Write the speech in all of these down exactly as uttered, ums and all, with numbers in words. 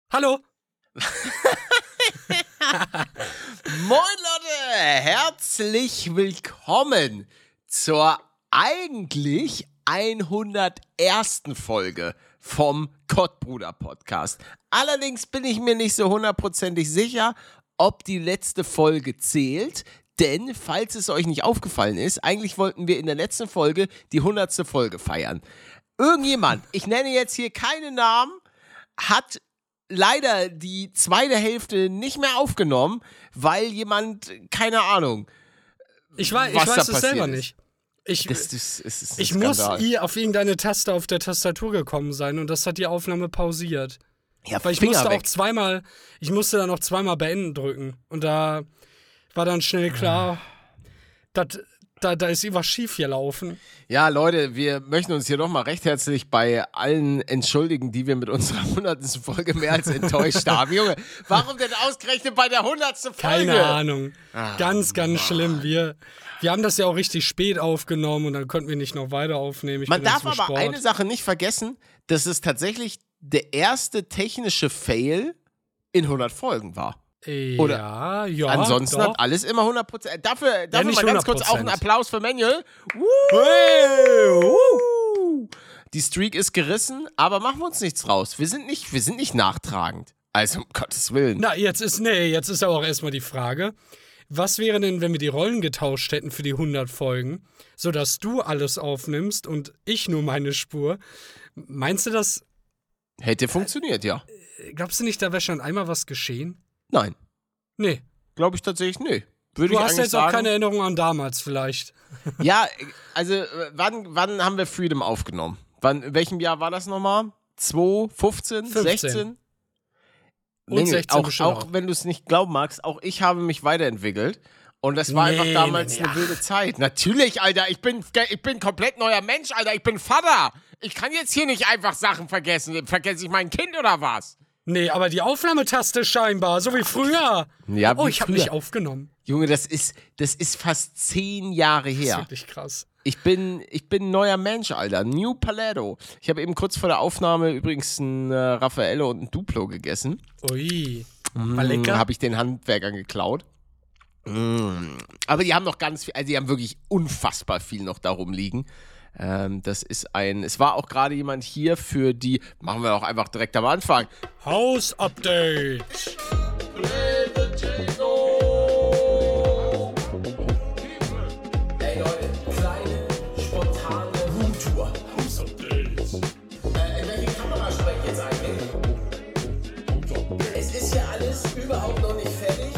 Hallo. Moin Leute, herzlich willkommen zur eigentlich hundertersten Folge vom Kottbruder Podcast. Allerdings bin ich mir nicht so hundertprozentig sicher, ob die letzte Folge zählt, denn falls es euch nicht aufgefallen ist, eigentlich wollten wir in der letzten Folge die hundertste Folge feiern. Irgendjemand, ich nenne jetzt hier keine Namen, hat leider die zweite Hälfte nicht mehr aufgenommen, weil jemand, keine Ahnung, Ich, weiß, ich weiß es selber ist. nicht. Ich, das, das, das ist ich muss ihr auf irgendeine Taste auf der Tastatur gekommen sein und das hat die Aufnahme pausiert. Ja, weil ich Finger musste weg. auch zweimal, ich musste dann auch zweimal beenden drücken und da war dann schnell klar, dass Da, da ist irgendwas schief gelaufen. Ja, Leute, wir möchten uns hier nochmal recht herzlich bei allen entschuldigen, die wir mit unserer hundertsten Folge mehr als enttäuscht haben. Junge, warum denn ausgerechnet bei der hundertsten Folge? Keine Ahnung. Ah, ganz, ganz Mann. schlimm. Wir, wir haben das ja auch richtig spät aufgenommen und dann konnten wir nicht noch weiter aufnehmen. Ich Man bin dann darf zum aber Sport. eine Sache nicht vergessen, dass es tatsächlich der erste technische Fail in hundert Folgen war. Oder ja, ja. Ansonsten doch. hat alles immer hundert Prozent. Dafür, dafür nicht mal ganz kurz auch hundert einen Prozent. Applaus für Manuel. Woo! Die Streak ist gerissen, aber machen wir uns nichts raus. Wir sind nicht, wir sind nicht nachtragend. Also, um Gottes Willen. Na, jetzt ist, nee, jetzt ist aber auch erstmal die Frage, was wäre denn, wenn wir die Rollen getauscht hätten für die hundert Folgen, sodass du alles aufnimmst und ich nur meine Spur? Meinst du das, Hätte funktioniert, ja. glaubst du nicht, da wäre schon einmal was geschehen? Nein. Nee. Glaube ich tatsächlich, nee. Würde Du ich hast eigentlich jetzt sagen. auch keine Erinnerung an damals vielleicht. Ja, also, äh, wann, wann haben wir Freedom aufgenommen? Wann, in welchem Jahr war das nochmal? zwanzig fünfzehn, fünfzehn. sechzehn? Und Nee, sechzehn auch, bestimmt auch auch. wenn du es nicht glauben magst, auch ich habe mich weiterentwickelt. Und das war Nee, einfach damals nee, nee. eine wilde Zeit. Natürlich, Alter, ich bin, ich bin komplett neuer Mensch, Alter, ich bin Vater. Ich kann jetzt hier nicht einfach Sachen vergessen. Vergesse ich mein Kind oder was? Nee, aber die Aufnahmetaste scheinbar, so wie früher. Ja, Oh, wie ich habe früher. mich aufgenommen. Junge, das ist, das ist fast zehn Jahre Das ist her. wirklich krass. Ich bin, ich bin ein neuer Mensch, Alter. New Paletto. Ich habe eben kurz vor der Aufnahme übrigens ein äh, Raffaello und ein Duplo gegessen. Ui. War Mm, lecker? Habe ich den Handwerkern geklaut. Mm. Aber die haben noch ganz viel, also die haben wirklich unfassbar viel noch darum liegen. Ähm, das ist ein, es war auch gerade jemand hier für die, machen wir auch einfach direkt am Anfang. Haus-Update. Ey Leute, kleine, spontane Roomtour. Äh, in welche Kamera spreche ich jetzt eigentlich? Es ist ja alles überhaupt noch nicht fertig.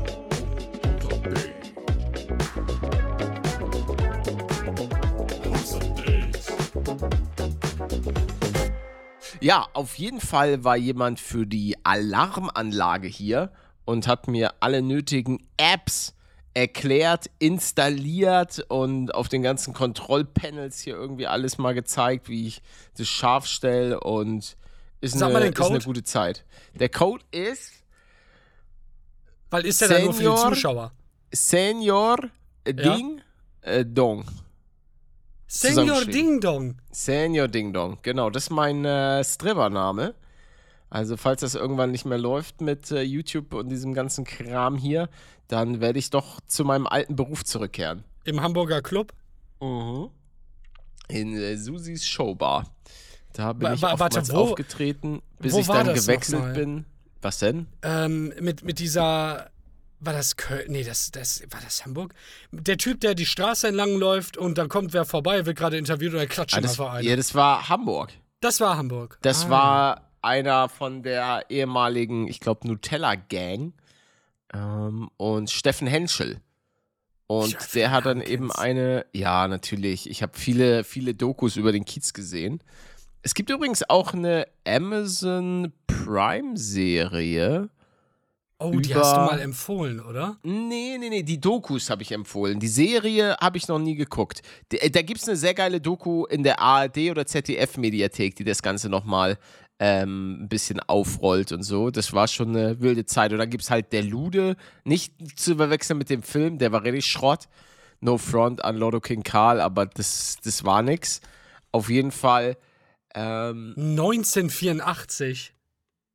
Ja, auf jeden Fall war jemand für die Alarmanlage hier und hat mir alle nötigen Apps erklärt, installiert und auf den ganzen Kontrollpanels hier irgendwie alles mal gezeigt, wie ich das scharf stelle und ist, Sag eine, mal den ist eine Code. gute Zeit. Der Code ist Weil ist ja dann nur für die Senior. Zuschauer. Senior Ding äh, Dong. Senior zusammengeschrieben. Ding Dong. Senior Ding Dong, genau, das ist mein äh, Stripper-Name. Also falls das irgendwann nicht mehr läuft mit äh, YouTube und diesem ganzen Kram hier, dann werde ich doch zu meinem alten Beruf zurückkehren. Im Hamburger Club. Mhm. In äh, Susis Showbar. Da bin Wa- ich wa- warte, oftmals wo- aufgetreten, bis wo ich war dann das gewechselt nochmal? bin. Was denn? Ähm, mit, mit dieser. War das Köln? Nee, das, das, war das Hamburg? Der Typ, der die Straße entlang läuft und dann kommt wer vorbei, wird gerade interviewt und er klatscht Ah, ihm das, einfach ein. ja, das war Hamburg. Das war Hamburg. Das Ah. war einer von der ehemaligen, ich glaube, Nutella-Gang ähm, und Steffen Henschel. Und Ja, der hat dann Namen eben kennst. eine, ja, natürlich, ich habe viele, viele Dokus über den Kiez gesehen. Es gibt übrigens auch eine Amazon Prime-Serie. Oh, die über- hast du mal empfohlen, oder? Nee, nee, nee, die Dokus habe ich empfohlen. Die Serie habe ich noch nie geguckt. D- Da gibt es eine sehr geile Doku in der A R D- oder Z D F-Mediathek, die das Ganze nochmal ähm, ein bisschen aufrollt und so. Das war schon eine wilde Zeit. Und dann gibt es halt Der Lude, nicht zu verwechseln mit dem Film, der war richtig Schrott. No front an Lotto King Karl, aber das, das war nix. Auf jeden Fall, ähm, neunzehnhundertvierundachtzig.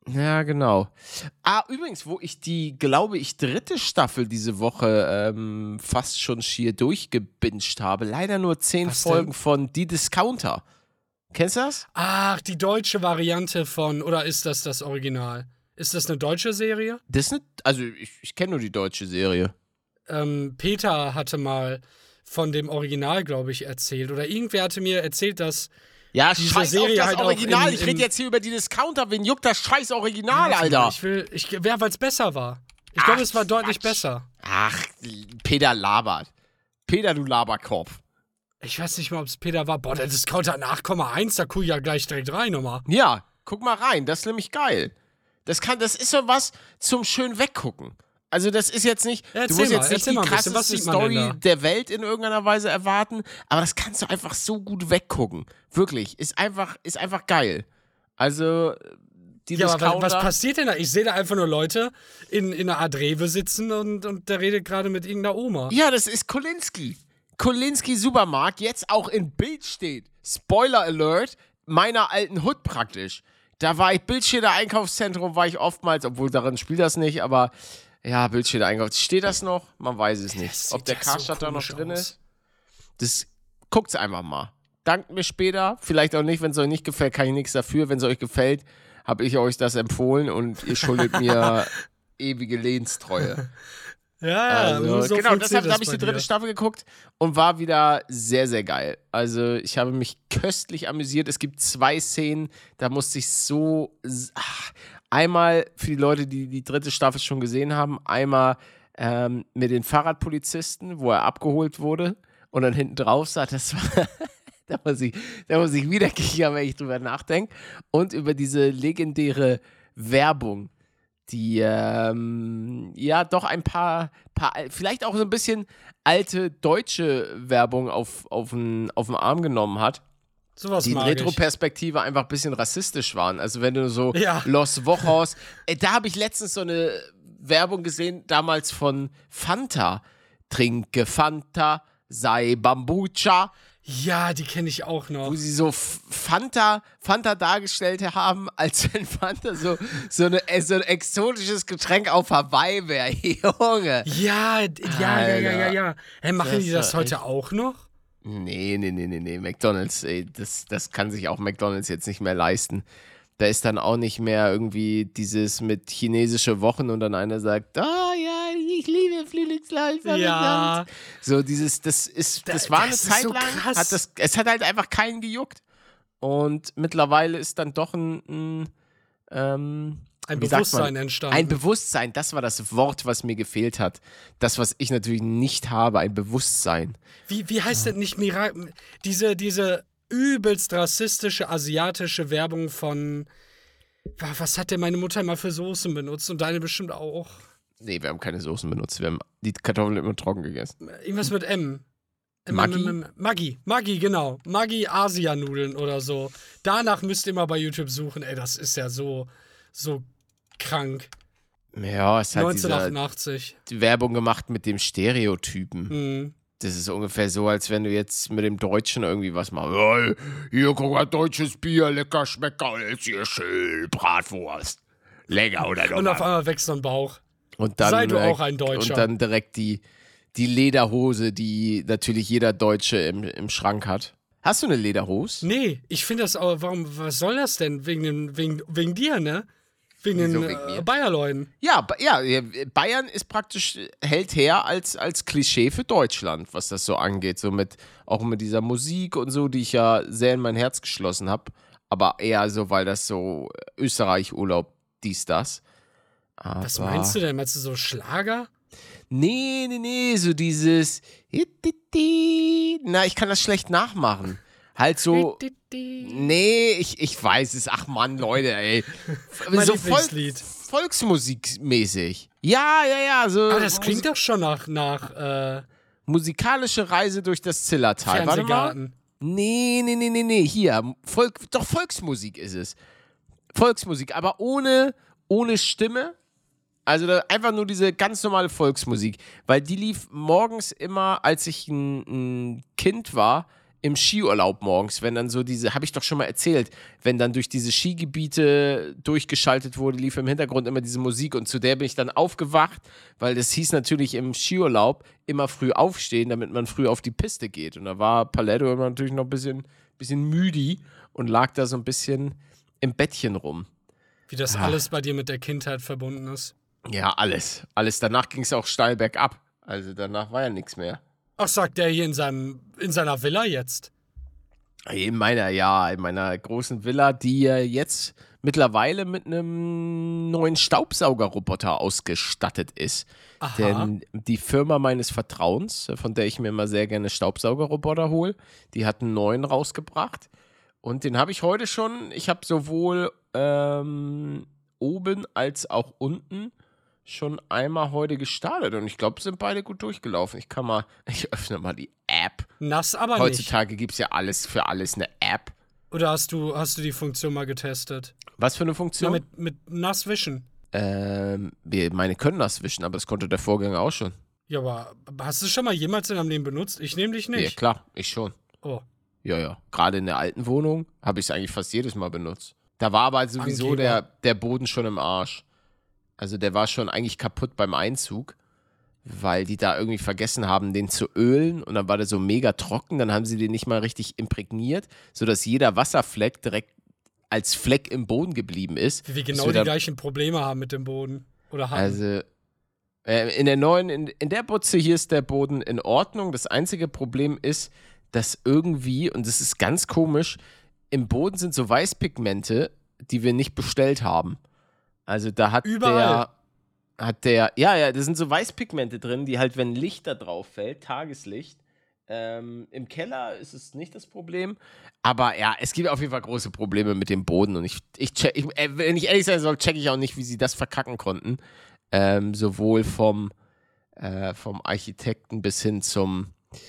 Ja, genau. Ah, übrigens, wo ich die, glaube ich, dritte Staffel diese Woche ähm, fast schon schier durchgebinged habe. Leider nur zehn Was Folgen denn? von Die Discounter. Kennst du das? Ach, die deutsche Variante von, oder ist das das Original? Ist das eine deutsche Serie? Das ist nicht, also ich, ich kenne nur die deutsche Serie. Ähm, Peter hatte mal von dem Original, glaube ich, erzählt. Oder irgendwer hatte mir erzählt, dass Ja, diese scheiß Serie auf das halt auch Original. in- ich rede in- jetzt hier über die Discounter. Wen juckt das scheiß Original, Alter? Ich will, ich, ja, weil es besser war. Ich glaube, Ach, es war deutlich Quatsch. besser. Ach, Peter labert. Peter, du Laberkopf. Ich weiß nicht mal, ob es Peter war. Boah, der Discounter hat acht Komma eins, da gucke ich ja gleich direkt rein nochmal. Ja, guck mal rein. Das ist nämlich geil. Das, kann, das ist so was zum schön weggucken. Also das ist jetzt nicht, Ja, du erzähl musst mal, jetzt nicht erzähl die mal ein bisschen, was krasseste sieht man denn Story da? der Welt in irgendeiner Weise erwarten, aber das kannst du einfach so gut weggucken. Wirklich, ist einfach, ist einfach geil. Also die Ja, aber Discounter... was, was passiert denn da? Ich sehe da einfach nur Leute in, in einer Art Rewe sitzen und, und der redet gerade mit irgendeiner Oma. Ja, das ist Kolinski. Kolinski Supermarkt, jetzt auch in Bild steht. Spoiler Alert, meiner alten Hut praktisch. Da war ich, Bildschirmer Einkaufszentrum war ich oftmals, obwohl darin spielt das nicht, aber ja, Bildschirmer Einkauf. Steht das noch? Man weiß es nicht. Das Ob sieht der ja so Karstadt da noch komisch drin aus. ist. Das guckt's einfach mal. Dankt mir später, vielleicht auch nicht, wenn es euch nicht gefällt, kann ich nichts dafür. Wenn es euch gefällt, habe ich euch das empfohlen und ihr schuldet mir ewige Lehnstreue. Ja, ja, Also, nur so genau, funktioniert deshalb das habe ich bei die dritte dir. Staffel geguckt und war wieder sehr, sehr geil. Also ich habe mich köstlich amüsiert. Es gibt zwei Szenen, da musste ich so... Ach, einmal für die Leute, die die dritte Staffel schon gesehen haben, einmal ähm, mit den Fahrradpolizisten, wo er abgeholt wurde und dann hinten drauf sah, das war... Da muss ich, da muss ich wieder kichern, wenn ich drüber nachdenke. Und über diese legendäre Werbung, die ähm, ja doch ein paar, paar, vielleicht auch so ein bisschen alte deutsche Werbung auf, auf, den, auf den Arm genommen hat. Sowas Die in mag ich. Retro-Perspektive einfach ein bisschen rassistisch waren. Also wenn du so Ja. Los Wochos, äh, da habe ich letztens so eine Werbung gesehen, damals von Fanta. Trinke Fanta, sei Bambucha. Ja, die kenne ich auch noch. Wo sie so F- Fanta, Fanta dargestellt haben, als wenn Fanta so, so, eine, äh, so ein exotisches Getränk auf Hawaii wäre. Junge. Ja, d- ja, ja, ja, ja, ja. Hä, machen Das die das war heute auch noch? Nee, nee, nee, nee, nee. McDonalds, ey, das, das kann sich auch McDonalds jetzt nicht mehr leisten. Da ist dann auch nicht mehr irgendwie dieses mit chinesische Wochen und dann einer sagt, ah ja, ich liebe Frühlingsläufer. Ja. So dieses, das ist, das Da- war eine das ist Zeit so lang, krass. hat das, es hat halt einfach keinen gejuckt. Und mittlerweile ist dann doch ein, ein ähm, Ein wie sagt Bewusstsein man? entstanden. Ein Bewusstsein, das war das Wort, was mir gefehlt hat. Das, was ich natürlich nicht habe, ein Bewusstsein. Wie, wie heißt denn nicht Miracle? Diese, diese übelst rassistische asiatische Werbung von. wa- Was hat denn meine Mutter immer für Soßen benutzt und deine bestimmt auch? Nee, wir haben keine Soßen benutzt. Wir haben die Kartoffeln immer trocken gegessen. Irgendwas mit M. M- Maggi? M- M- Maggi, Maggi, genau. Maggi Asianudeln oder so. Danach müsst ihr mal bei YouTube suchen. Ey, das ist ja so, so krank. Ja, es hat diese neunzehnhundertachtundachtzig. Werbung gemacht mit dem Stereotypen. Hm. Das ist ungefähr so, als wenn du jetzt mit dem Deutschen irgendwie was machst. Hey, hier, guck mal, deutsches Bier, lecker, schmecker, jetzt hier schön, Bratwurst. Lecker, oder Und auf doch? einmal wächst so ein Bauch. Und dann, sei du äh, auch ein Deutscher. Und dann direkt die, die Lederhose, die natürlich jeder Deutsche im, im Schrank hat. Hast du eine Lederhose? Nee, ich finde das aber, warum, was soll das denn? Wegen, dem, wegen, wegen dir, ne? Wegen Wieso den wegen äh, mir? Bayerleuten. Ja, Ba- ja, Bayern ist praktisch, hält her als, als Klischee für Deutschland, was das so angeht. So mit, auch mit dieser Musik und so, die ich ja sehr in mein Herz geschlossen habe. Aber eher so, weil das so Österreich-Urlaub, dies, das. Aber Was meinst du denn? Meinst du so Schlager? Nee, nee, nee, so dieses. Na, ich kann das schlecht nachmachen. Halt so. Nee, ich, ich weiß es. Ach Mann, Leute, ey. Mein so Volk, Lieblingslied. Volksmusikmäßig. Ja, ja, ja. So Ah, das klingt doch schon nach, nach äh, musikalische Reise durch das Zillertal. Warte mal. Fernsehgarten. Nee, nee, nee, nee, nee. Hier. Volk, doch, Volksmusik ist es. Volksmusik, aber ohne, ohne Stimme. Also da einfach nur diese ganz normale Volksmusik. Weil die lief morgens immer, als ich ein, ein Kind war, im Skiurlaub morgens, wenn dann so diese, habe ich doch schon mal erzählt, wenn dann durch diese Skigebiete durchgeschaltet wurde, lief im Hintergrund immer diese Musik und zu der bin ich dann aufgewacht, weil das hieß natürlich im Skiurlaub immer früh aufstehen, damit man früh auf die Piste geht. Und da war Paletto immer natürlich noch ein bisschen, bisschen müde und lag da so ein bisschen im Bettchen rum. Wie das Ah. alles bei dir mit der Kindheit verbunden ist. Ja, alles. Alles. Danach ging es auch steil bergab. Also danach war ja nichts mehr. Ach, sagt der hier in, seinem, in seiner Villa jetzt? In meiner, ja, in meiner großen Villa, die ja jetzt mittlerweile mit einem neuen Staubsaugerroboter ausgestattet ist. Aha. Denn die Firma meines Vertrauens, von der ich mir immer sehr gerne Staubsaugerroboter hole, die hat einen neuen rausgebracht. Und den habe ich heute schon, ich habe sowohl ähm, oben als auch unten schon einmal heute gestartet. Und ich glaube, sind beide gut durchgelaufen. Ich kann mal, ich öffne mal die App. Nass aber nicht. Heutzutage gibt es ja alles für alles eine App. Oder hast du, hast du die Funktion mal getestet? Was für eine Ja, Funktion? mit, mit nass wischen. ähm, wir, meine können das wischen, aber das konnte der Vorgänger auch schon. Ja, aber hast du schon mal jemals in deinem Leben benutzt? Ich nehme dich Ja, nicht. klar, ich schon. Oh. Ja, ja. Gerade in der alten Wohnung habe ich es eigentlich fast jedes Mal benutzt. Da war aber sowieso Angeber. der, der Boden schon im Arsch. Also der war schon eigentlich kaputt beim Einzug, weil die da irgendwie vergessen haben, den zu ölen und dann war der so mega trocken, dann haben sie den nicht mal richtig imprägniert, sodass jeder Wasserfleck direkt als Fleck im Boden geblieben ist. Wie wir Dass genau wir die da- gleichen Probleme haben mit dem Boden. Oder haben. Also äh, in der neuen, in, in der Butze hier ist der Boden in Ordnung. Das einzige Problem ist, dass irgendwie, und das ist ganz komisch, im Boden sind so Weißpigmente, die wir nicht bestellt haben. Also da hat Überall. der, hat der, ja, ja, da sind so Weißpigmente drin, die halt, wenn Licht da drauf fällt, Tageslicht, ähm, im Keller ist es nicht das Problem, aber ja, es gibt auf jeden Fall große Probleme mit dem Boden und ich, ich, check, ich äh, wenn ich ehrlich sein soll, checke ich auch nicht, wie sie das verkacken konnten, ähm, sowohl vom, äh, vom Architekten bis hin zum,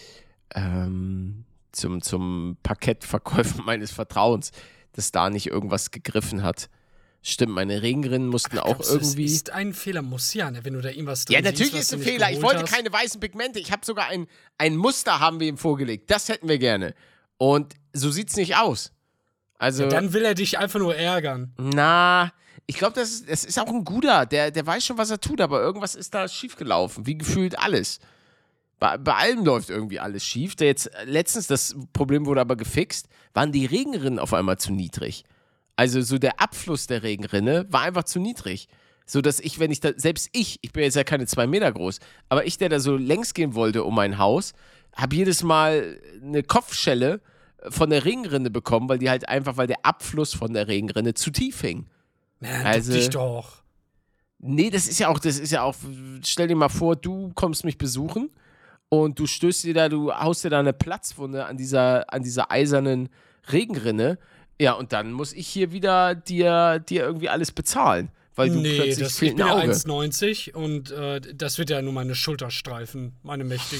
ähm, zum, zum Parkettverkäufer meines Vertrauens, dass da nicht irgendwas gegriffen hat. Stimmt, meine Regenrinnen mussten auch Glaubst du, irgendwie. Es ist ein Fehler, muss ja, ne? Wenn du da irgendwas drin Ja, natürlich siehst, was ist du ein nicht Fehler. Ich geholt wollte hast. keine weißen Pigmente. Ich habe sogar ein, ein Muster haben wir ihm vorgelegt. Das hätten wir gerne. Und so sieht's nicht aus. Also, Dann will er dich einfach nur ärgern. na, ich glaube, das, ist- das ist auch ein guter. Der, der weiß schon, was er tut, aber irgendwas ist da schiefgelaufen. Wie gefühlt alles. Bei, bei allem läuft irgendwie alles schief. Der jetzt letztens, das Problem wurde aber gefixt, waren die Regenrinnen auf einmal zu niedrig. Also so der Abfluss der Regenrinne war einfach zu niedrig. So dass ich, wenn ich da, selbst ich, ich bin jetzt ja keine zwei Meter groß, aber ich, der da so längs gehen wollte um mein Haus, habe jedes Mal eine Kopfschelle von der Regenrinne bekommen, weil die halt einfach, weil der Abfluss von der Regenrinne zu tief hing. Na, dann Also- duck dich doch. Nee, das ist ja auch, das ist ja auch, stell dir mal vor, du kommst mich besuchen und du stößt dir da, du haust dir da eine Platzwunde an dieser, an dieser eisernen Regenrinne. Ja, und dann muss ich hier wieder dir, dir irgendwie alles bezahlen, weil du Nee, plötzlich das, ich fehlt bin ein ja Auge. eins neunzig und äh, das wird ja nur meine Schulter streifen, meine mächtige.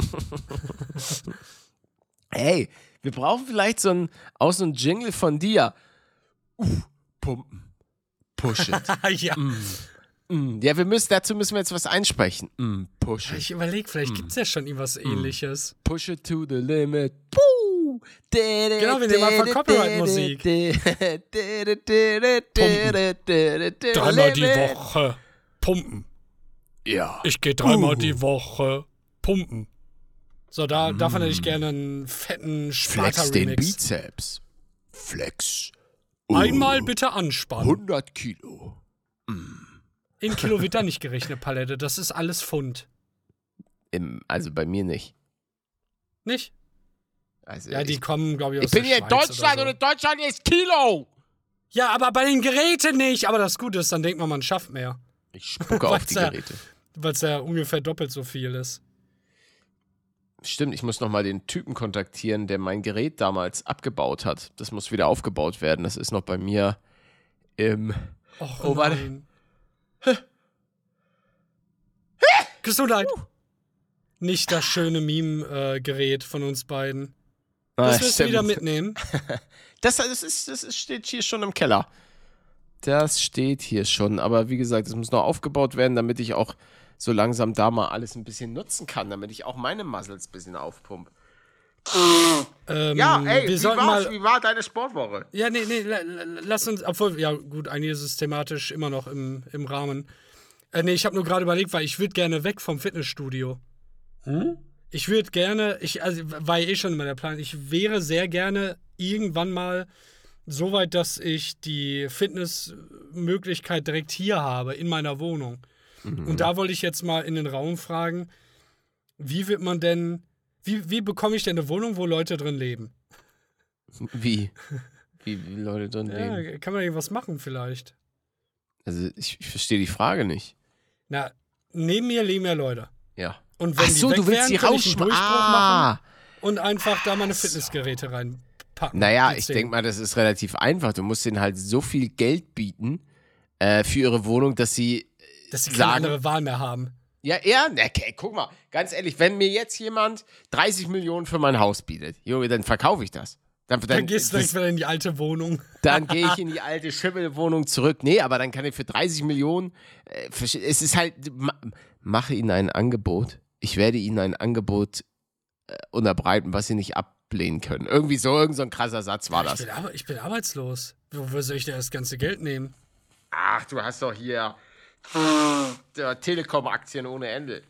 Hey, wir brauchen vielleicht so ein, auch so ein Jingle von dir. Uh, pumpen. Push it. ja, mm. Ja, wir müssen, dazu müssen wir jetzt was einsprechen. Mm, push it. ich überlege, vielleicht gibt es ja schon irgendwas ähnliches. Push it to the limit. Puh. Genau, wir nehmen einfach Copyright-Musik. Dreimal die Woche pumpen. Ja. Ich gehe dreimal Uh. die Woche pumpen. So, da, davon hätte ich gerne einen fetten Flex den Sparta-Remix. Bizeps. Flex. Uh, Einmal bitte anspannen. hundert Kilo. In Kilo wird da nicht gerechnet, Palette. Das ist alles Pfund. Im, also bei mir nicht. Nicht? Also Ja, die ich, kommen, glaube ich, aus ich bin der hier in Schweiz Deutschland oder und in Deutschland ist Kilo. Ja, aber bei den Geräten nicht. Aber das Gute ist, dann denkt man, man schafft mehr. Ich spucke auf die Weil's ja- Geräte. Weil es ja ungefähr doppelt so viel ist. Stimmt, ich muss nochmal den Typen kontaktieren, der mein Gerät damals abgebaut hat. Das muss wieder aufgebaut werden. Das ist noch bei mir im... Och, Oh, warte. nein. Gesundheit. Nicht das schöne Meme-Gerät von uns beiden. Das Ah, wirst du stimmt. wieder mitnehmen. Das, das, ist, das ist, steht hier schon im Keller. Das steht hier schon. Aber wie gesagt, es muss noch aufgebaut werden, damit ich auch so langsam da mal alles ein bisschen nutzen kann, damit ich auch meine Muscles ein bisschen aufpumpe. Ähm, Ja, ey, wir wie sollten war's? mal. Wie war deine Sportwoche? Ja, nee, nee, la, la, lass uns, obwohl, ja gut, einiges ist thematisch immer noch im, im Rahmen. Äh, nee, ich habe nur gerade überlegt, weil ich würde gerne weg vom Fitnessstudio. Hm? Ich würde gerne, ich, also war ja eh schon immer der Plan, ich wäre sehr gerne irgendwann mal so weit, dass ich die Fitnessmöglichkeit direkt hier habe, in meiner Wohnung. Mhm. Und da wollte ich jetzt mal in den Raum fragen, wie wird man denn, wie, wie bekomme ich denn eine Wohnung, wo Leute drin leben? Wie? Wie, wie Leute drin leben? Ja, kann man irgendwas machen vielleicht? Also, ich, ich verstehe die Frage nicht. Na, neben mir leben ja Leute. Ja. Und wenn Ach so, die du weg willst wären, die könnte ich einen rausschmeißen. Durchbruch Ah. machen und einfach da meine Fitnessgeräte reinpacken. Naja, die ich zehn. denke mal, das ist relativ einfach. Du musst denen halt so viel Geld bieten äh, für ihre Wohnung, dass sie Dass sie keine sagen, andere Wahl mehr haben. ja, er, na, okay, guck mal, ganz ehrlich, wenn mir jetzt jemand dreißig Millionen für mein Haus bietet, Junge, dann verkaufe ich das. Dann, dann, Dann gehst du das, direkt wieder in die alte Wohnung. dann gehe ich in die alte Schimmelwohnung zurück. Nee, aber dann kann ich für dreißig Millionen, äh, verste- es ist halt, ma, mache ihnen ein Angebot. Ich werde ihnen ein Angebot äh, unterbreiten, was sie nicht ablehnen können. Irgendwie so, irgend so ein krasser Satz war Ich das. bin, aber, ich bin arbeitslos. Wo soll ich denn das ganze Geld nehmen? Ach, du hast doch hier der Telekom-Aktien ohne Ende.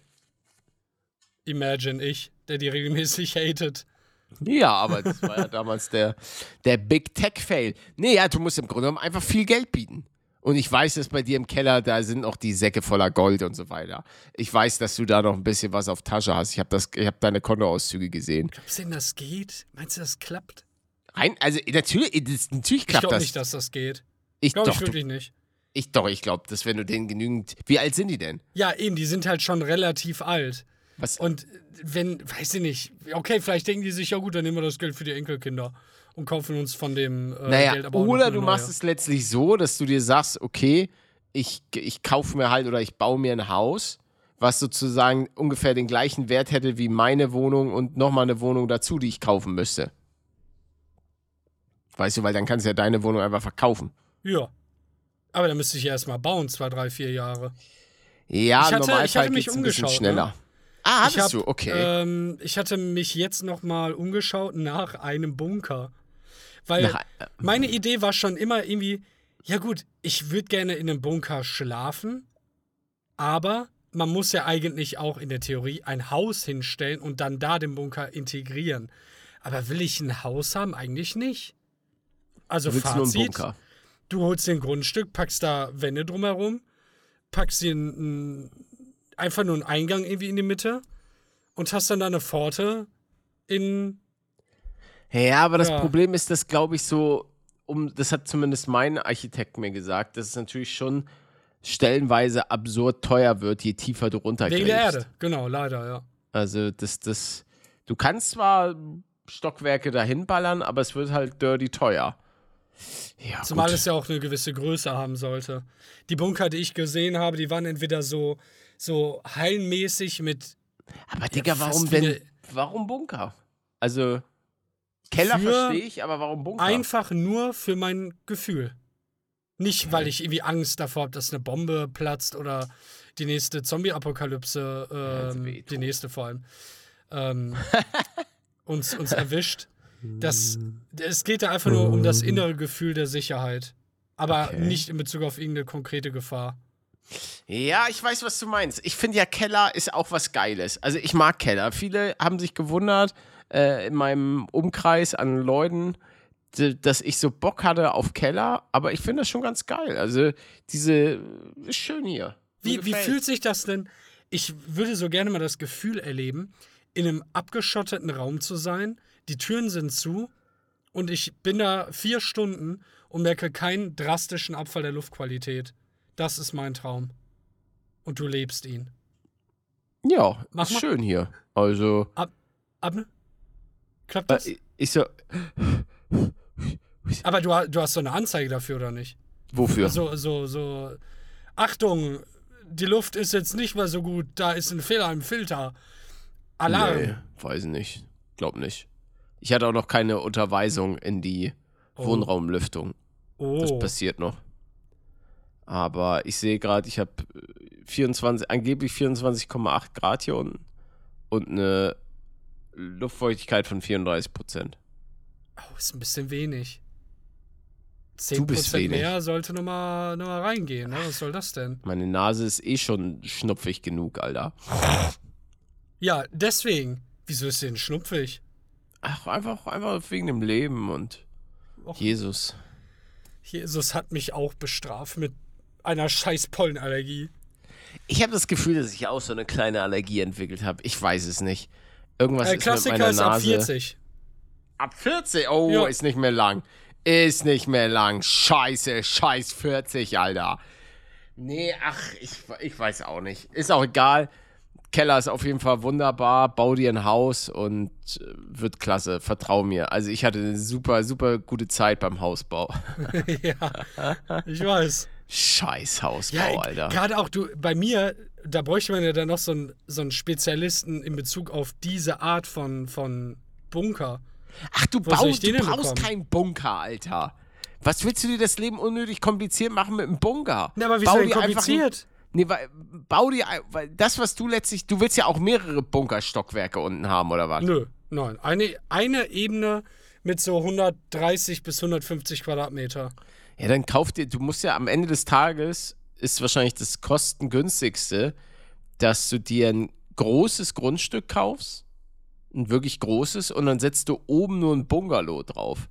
Imagine ich, der die regelmäßig hatet. Ja, aber das war ja damals der, der Big Tech-Fail. Nee, ja, du musst im Grunde genommen einfach viel Geld bieten. Und ich weiß, dass bei dir im Keller, da sind noch die Säcke voller Gold und so weiter. Ich weiß, dass du da noch ein bisschen was auf Tasche hast. Ich habe hab deine Kontoauszüge gesehen. Glaubst du denn, das geht? Meinst du, das klappt? Rein, also natürlich, das, natürlich Ich klappt glaube das. nicht, dass das geht. ich Glaube doch, ich du, wirklich nicht. ich doch, ich glaube, dass wenn du denen genügend. Wie alt sind die denn? Ja, eben, die sind halt schon relativ alt. Was? Und wenn, weiß ich nicht, okay, vielleicht denken die sich, ja gut, dann nehmen wir das Geld für die Enkelkinder und kaufen uns von dem äh, Naja, Geld aber auch noch oder eine du neue. machst es letztlich so, dass du dir sagst, okay, ich, ich kaufe mir halt oder ich baue mir ein Haus, was sozusagen ungefähr den gleichen Wert hätte wie meine Wohnung und nochmal eine Wohnung dazu, die ich kaufen müsste. Weißt du, weil dann kannst du ja deine Wohnung einfach verkaufen. Ja. Aber da müsste ich ja erstmal bauen, zwei, drei, vier Jahre. Ja, Ich hatte- im Normalfall ich hatte mich geht's ein bisschen umgeschaut, schneller. ne? Ah, Ich hattest hab, du? Okay. Ähm, ich hatte mich jetzt nochmal umgeschaut nach einem Bunker. Weil Nach- meine Idee war schon immer irgendwie, ja gut, ich würde gerne in einem Bunker schlafen, aber man muss ja eigentlich auch in der Theorie ein Haus hinstellen und dann da den Bunker integrieren. Aber will ich ein Haus haben? Eigentlich nicht. Also Du willst nur einen Fazit, Bunker. du holst dir ein Grundstück, packst da Wände drumherum, packst dir ein, ein, einfach nur einen Eingang irgendwie in die Mitte und hast dann da eine Pforte in. Ja, aber das Ja. Problem ist, dass, glaube ich, so, um, das hat zumindest mein Architekt mir gesagt, dass es natürlich schon stellenweise absurd teuer wird, je tiefer du runtergehst. Wegen der Erde, genau, leider, ja. Also, das, das, du kannst zwar Stockwerke dahin ballern, aber es wird halt dirty teuer. Ja, Zumal gut. es ja auch eine gewisse Größe haben sollte. Die Bunker, die ich gesehen habe, die waren entweder so, so hallenmäßig mit. Aber Digga, fast warum wie denn, eine- warum Bunker? Also, Keller Für verstehe ich, aber warum Bunker? Einfach nur für mein Gefühl. Nicht, weil ich irgendwie Angst davor habe, dass eine Bombe platzt oder die nächste Zombie-Apokalypse, das ähm, wehtut. die nächste vor allem, ähm, uns, uns erwischt. Das, es geht da einfach nur um das innere Gefühl der Sicherheit. Aber Okay. nicht in Bezug auf irgendeine konkrete Gefahr. Ja, ich weiß, was du meinst. Ich finde ja, Keller ist auch was Geiles. Also ich mag Keller. Viele haben sich gewundert äh, in meinem Umkreis an Leuten, d- dass ich so Bock hatte auf Keller. Aber ich finde das schon ganz geil. Also diese, ist schön hier. Mir Wie, wie gefällt. fühlt sich das denn? Ich würde so gerne mal das Gefühl erleben, in einem abgeschotteten Raum zu sein. Die Türen sind zu und ich bin da vier Stunden und merke keinen drastischen Abfall der Luftqualität. Das ist mein Traum. Und du lebst ihn. Ja, Mach ist mal. schön hier. Also, Ab, Klappt das? äh, ich so, Aber du, ha- du hast so eine Anzeige dafür, oder nicht? wofür? So, so, so. Achtung, die Luft ist jetzt nicht mehr so gut, da ist ein Fehler im Filter. Alarm. Nee, weiß nicht. Glaub nicht. Ich hatte auch noch keine Unterweisung in die Oh. Wohnraumlüftung. Das Oh. passiert noch. Aber ich sehe gerade, ich habe vierundzwanzig, angeblich vierundzwanzig Komma acht Grad hier unten und eine Luftfeuchtigkeit von vierunddreißig Prozent. Oh, ist ein bisschen wenig. zehn Du bist Prozent wenig. mehr sollte nochmal noch mal reingehen. Ne? Was soll das denn? Meine Nase ist eh schon schnupfig genug, Alter. Ja, deswegen. Wieso ist sie denn schnupfig? Ach, einfach, einfach wegen dem Leben und Och. Jesus. Jesus hat mich auch bestraft mit einer scheiß Pollenallergie. Ich habe das Gefühl, dass ich auch so eine kleine Allergie entwickelt habe. Ich weiß es nicht. Irgendwas Äh, ist Klassiker mit meiner ist Nase. ab vierzig. Ab vierzig? Oh, Ja. ist nicht mehr lang. Ist nicht mehr lang. Scheiße, scheiß vierzig, Alter. Nee, ach, ich, ich weiß auch nicht. Ist auch egal. Keller ist auf jeden Fall wunderbar. Bau dir ein Haus und äh, wird klasse. Vertrau mir. Also ich hatte eine super, super gute Zeit beim Hausbau. Ja, ich weiß. Scheiß Hausbau, Ja, Alter. gerade auch du, bei mir, da bräuchte man ja dann noch so einen, so einen Spezialisten in Bezug auf diese Art von, von Bunker. Ach, du, Wo soll ich baust, den du denn brauchst bekommen? keinen Bunker, Alter. Was willst du dir das Leben unnötig kompliziert machen mit einem Bunker? Na, aber wieso Bau denn dir einfach kompliziert? Ein, nee, weil, bau dir, ein- weil das, was du letztlich, du willst ja auch mehrere Bunkerstockwerke unten haben, oder was? Nö, nein. Eine, eine Ebene mit so hundertdreißig bis hundertfünfzig Quadratmeter. Ja, dann kauf dir, du musst ja am Ende des Tages, ist wahrscheinlich das kostengünstigste, dass du dir ein großes Grundstück kaufst, ein wirklich großes, und dann setzt du oben nur ein Bungalow drauf.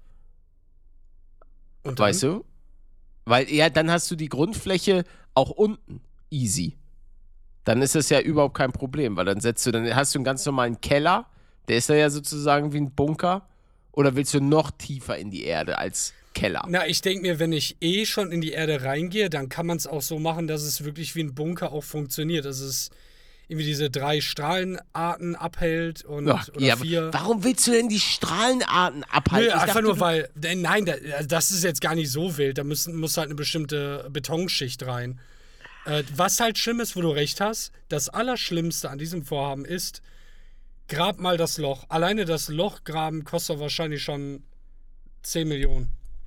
Und dann? Weißt du? Weil, ja, dann hast du die Grundfläche auch unten. Easy. Dann ist das ja überhaupt kein Problem, weil dann setzt du, dann hast du einen ganz normalen Keller, der ist ja sozusagen wie ein Bunker. Oder willst du noch tiefer in die Erde als Keller? Na, ich denke mir, wenn ich eh schon in die Erde reingehe, dann kann man es auch so machen, dass es wirklich wie ein Bunker auch funktioniert. Dass es irgendwie diese drei Strahlenarten abhält und Ja, oder ja, vier. warum willst du denn die Strahlenarten abhalten? Nö, Ich einfach dachte, nur, du- weil, äh, nein, da, also das ist jetzt gar nicht so wild. Da müssen, muss halt eine bestimmte Betonschicht rein. Äh, was halt schlimm ist, wo du recht hast, das Allerschlimmste an diesem Vorhaben ist, grab mal das Loch. Alleine das Loch graben kostet wahrscheinlich schon zehn Millionen.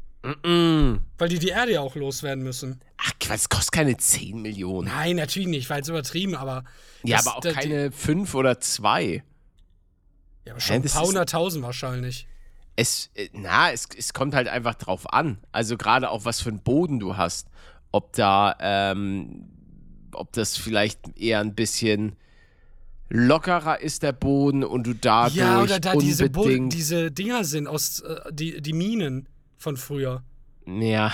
Mm. Weil die die Erde ja auch loswerden müssen. Ach, Quatsch, es kostet keine zehn Millionen. Nein, natürlich nicht, weil es übertrieben, aber. Ja, das- aber auch das- keine fünf oder zwei. Ja, aber schon ein das paar ist- hunderttausend wahrscheinlich. Es, äh, na, es, es kommt halt einfach drauf an. Also gerade auch, was für einen Boden du hast. Ob da, ähm, ob das vielleicht eher ein bisschen lockerer ist, der Boden, und du dadurch Ja, oder da diese, Bo unbedingt... diese Dinger sind aus, äh, die, die Minen von früher. Ja.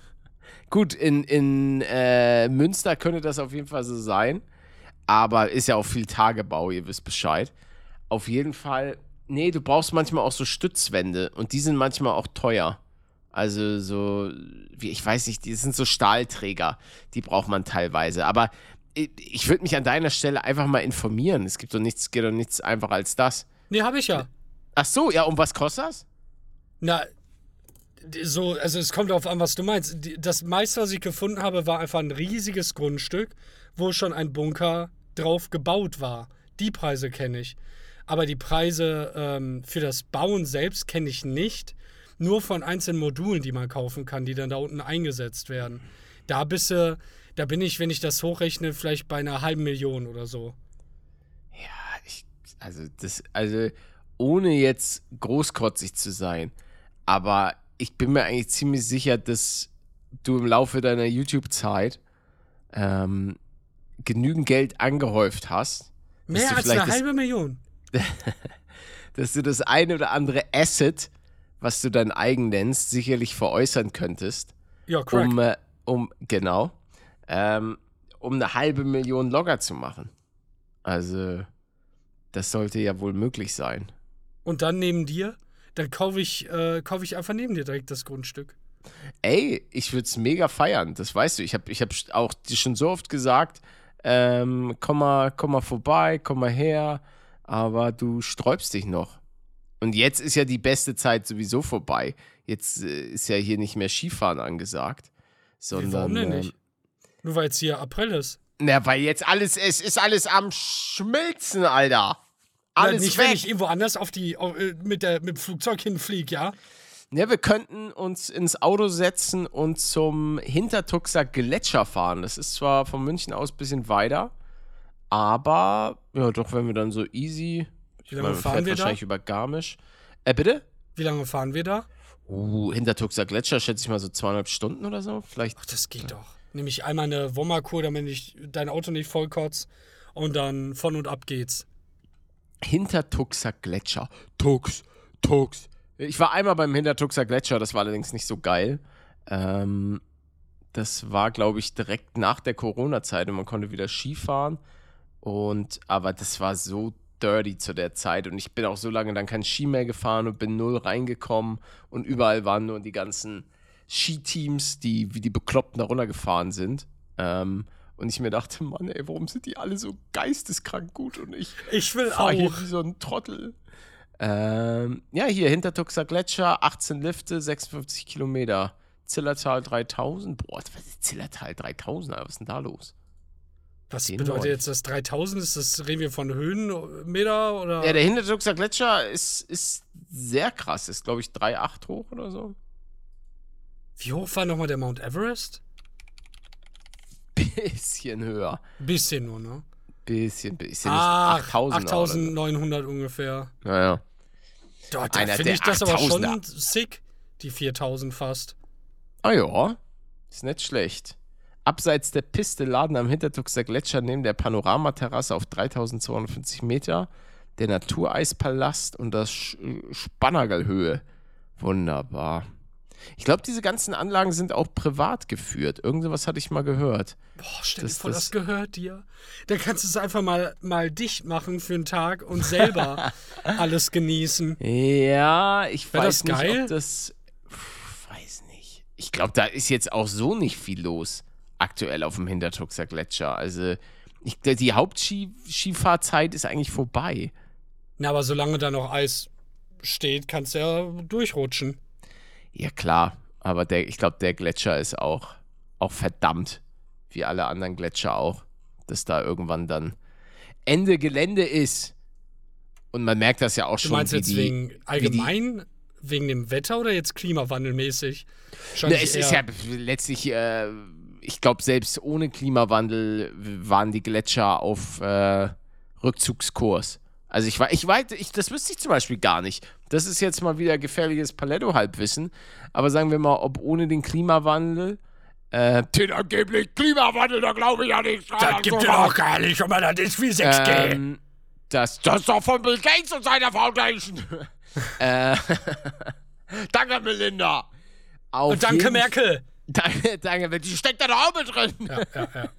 Gut, in, in äh, Münster könnte das auf jeden Fall so sein. Aber ist ja auch viel Tagebau, ihr wisst Bescheid. Auf jeden Fall, nee, du brauchst manchmal auch so Stützwände. Und die sind manchmal auch teuer. Also so, wie ich weiß nicht, die sind so Stahlträger. Die braucht man teilweise. Aber ich, ich würde mich an deiner Stelle einfach mal informieren. Es gibt doch nichts, geht doch nichts einfacher als das. Nee, hab ich ja. Ach so, ja, und was kostet das? Na, d- so, also es kommt darauf an, was du meinst. Die- Das meiste, was ich gefunden habe, war einfach ein riesiges Grundstück, wo schon ein Bunker drauf gebaut war. Die Preise kenne ich. Aber die Preise ähm, für das Bauen selbst kenne ich nicht. Nur von einzelnen Modulen, die man kaufen kann, die dann da unten eingesetzt werden. Da bist du, da bin ich, wenn ich das hochrechne, vielleicht bei einer halben Million oder so. Ja, ich, also das, also ohne jetzt großkotzig zu sein, aber ich bin mir eigentlich ziemlich sicher, dass du im Laufe deiner YouTube-Zeit ähm, genügend Geld angehäuft hast, dass Mehr du als vielleicht eine das, halbe Million. dass du das eine oder andere Asset, was du dein eigen nennst, sicherlich veräußern könntest, Ja, crack. um, äh, um genau, ähm, um eine halbe Million Logger zu machen. Also das sollte ja wohl möglich sein. Und dann neben dir, dann kaufe ich, äh, kaufe ich einfach neben dir direkt das Grundstück. Ey, ich würde es mega feiern, das weißt du. Ich habe ich hab auch dir schon so oft gesagt, ähm, komm mal, komm mal vorbei, komm mal her, aber du sträubst dich noch. Und jetzt ist ja die beste Zeit sowieso vorbei. Jetzt äh, ist ja hier nicht mehr Skifahren angesagt, sondern... Warum denn ähm, nicht? Nur weil jetzt hier April ist. Na, weil jetzt alles, es ist alles am Schmilzen, Alter. Alles Na, nicht, weg. wenn ich irgendwo anders auf die, auf, äh, mit, der, mit dem Flugzeug hinfliege, ja? Ja, wir könnten uns ins Auto setzen und zum Hintertuxer Gletscher fahren. Das ist zwar von München aus ein bisschen weiter, aber ja, doch, wenn wir dann so easy, Wie lange Man fahren fährt wir da? wahrscheinlich über Garmisch. Äh, bitte? Wie lange fahren wir da? Uh, Hintertuxer Gletscher, schätze ich mal so zweieinhalb Stunden oder so. Vielleicht. Ach, das geht doch. Nehme ich einmal eine Wommakur, damit ich dein Auto nicht vollkotz. Und dann von und ab geht's. Hintertuxer Gletscher. Tux, Tux. Ich war einmal beim Hintertuxer Gletscher, das war allerdings nicht so geil. Ähm, das war, glaube ich, direkt nach der Corona-Zeit und man konnte wieder Skifahren. Und, aber das war so dirty zu der Zeit und ich bin auch so lange dann kein Ski mehr gefahren und bin null reingekommen und überall waren nur die ganzen Skiteams, die wie die Bekloppten da runtergefahren sind. Ähm, und ich mir dachte, Mann, ey, warum sind die alle so geisteskrank gut und ich, Ich will fahr hier auch. wie so ein Trottel. Ähm, ja, hier, Hintertuxer Gletscher, achtzehn Lifte, sechsundfünfzig Kilometer. Zillertal dreitausend. Boah, was ist Zillertal dreitausend? Alter, was ist denn da los? Was Den bedeutet Norden. jetzt das dreitausend? Ist das, reden wir von Höhenmeter oder? Ja, der Hintertuxer Gletscher ist, ist sehr krass. Ist, glaube ich, drei Komma acht hoch oder so. Wie hoch war nochmal der Mount Everest? Bisschen höher. Bisschen nur, ne? Bisschen, bisschen. Ah, achttausend. achttausendneunhundert ungefähr. Naja. Dort, da Einer finde der ich das aber schon achttausender. sick, die viertausend fast. Ah ja, ist nicht schlecht. Abseits der Piste laden am Hintertuxer Gletscher neben der Panoramaterrasse auf dreitausendzweihundertfünfzig Meter der Natureispalast und das Sch- Spannerlhöhe. Wunderbar. Ich glaube, diese ganzen Anlagen sind auch privat geführt. Irgend sowas hatte ich mal gehört. Boah, stell Das- dir vor, das, das- gehört dir. Dann kannst du es einfach mal, mal dicht machen für einen Tag und selber alles genießen. Ja, ich Wär weiß das nicht, geil? ob das... Pff, weiß nicht. Ich glaube, da ist jetzt auch so nicht viel los aktuell auf dem Hintertuxer Gletscher. Also ich, die Hauptskifahrzeit ist eigentlich vorbei. Na, aber solange da noch Eis steht, kannst du ja durchrutschen. Ja klar, aber der, ich glaube, der Gletscher ist auch, auch verdammt, wie alle anderen Gletscher auch, dass da irgendwann dann Ende Gelände ist. Und man merkt das ja auch Du schon, meinst wie jetzt die, wegen wie die, allgemein, wegen dem Wetter oder jetzt klimawandelmäßig? Ne, Wahrscheinlich es ist ja eher- letztlich, äh, ich glaube, selbst ohne Klimawandel waren die Gletscher auf äh, Rückzugskurs. Also ich war, ich weiß, ich, das wüsste ich zum Beispiel gar nicht. Das ist jetzt mal wieder gefährliches Paletto-Halbwissen. Aber sagen wir mal, ob ohne den Klimawandel, äh, den angeblich Klimawandel, da glaube ich ja nicht. Das gibt es doch gar nicht, aber das ist wie sechs G. Ähm, das, das ist doch von Bill Gates und seiner Foundation. äh, danke, Melinda. Auf Und danke, jeden- Merkel. Danke, danke, die steckt da doch auch mit drin. Ja, ja, ja.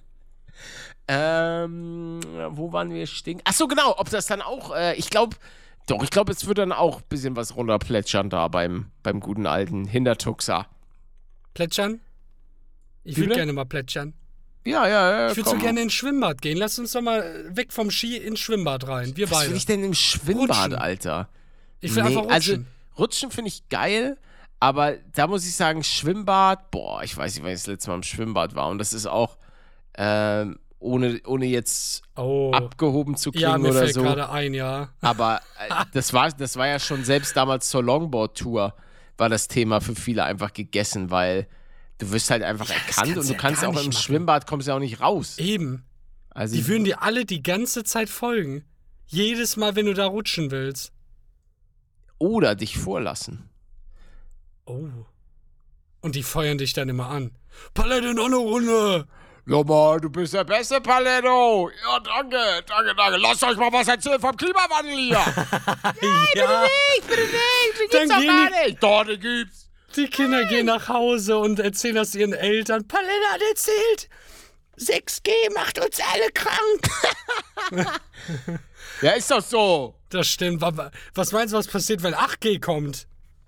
Ähm, wo waren wir stehen? Ach so, genau, ob das dann auch, äh, ich glaube, doch, ich glaube, es wird dann auch ein bisschen was runterplätschern da beim, beim guten alten Hintertuxer. Plätschern? Ich Wie würde bitte? gerne mal plätschern. Ja, ja, ja. Ich würde so komm. gerne ins Schwimmbad gehen. Lass uns doch mal weg vom Ski ins Schwimmbad rein. Wir Was beide. will ich denn im Schwimmbad, Rutschen. Alter? Ich will Nee, einfach Also, rutschen. rutschen finde ich geil, aber da muss ich sagen, Schwimmbad, boah, ich weiß nicht, wann ich das letzte Mal im Schwimmbad war. Und das ist auch, ähm, ohne, ohne jetzt oh. abgehoben zu klingen Ja, mir oder fällt so. gerade ein, ja. Aber äh, das, war, das war ja schon selbst damals zur Longboard-Tour, war das Thema für viele einfach gegessen, weil du wirst halt einfach Ja, das erkannt kannst und du du ja kannst gar auch nicht im machen. Schwimmbad, kommst ja auch nicht raus. Eben. Also Die würden dir alle die ganze Zeit folgen. Jedes Mal, wenn du da rutschen willst. oder dich vorlassen. Oh. Und die feuern dich dann immer an. Palette, noch eine Runde. Ja, Mann, du bist der beste Paletto. Ja, danke, danke, danke. Lasst euch mal was erzählen vom Klimawandel hier. Ja. Ich bitte nicht, Dann gehen die- nicht. Doch, den gibt's. Die Kinder gehen nach Hause und erzählen das ihren Eltern. Palette hat erzählt, sechs G macht uns alle krank. Ja, ist doch so. Das stimmt. Wa- Was meinst du, was passiert, wenn acht G kommt?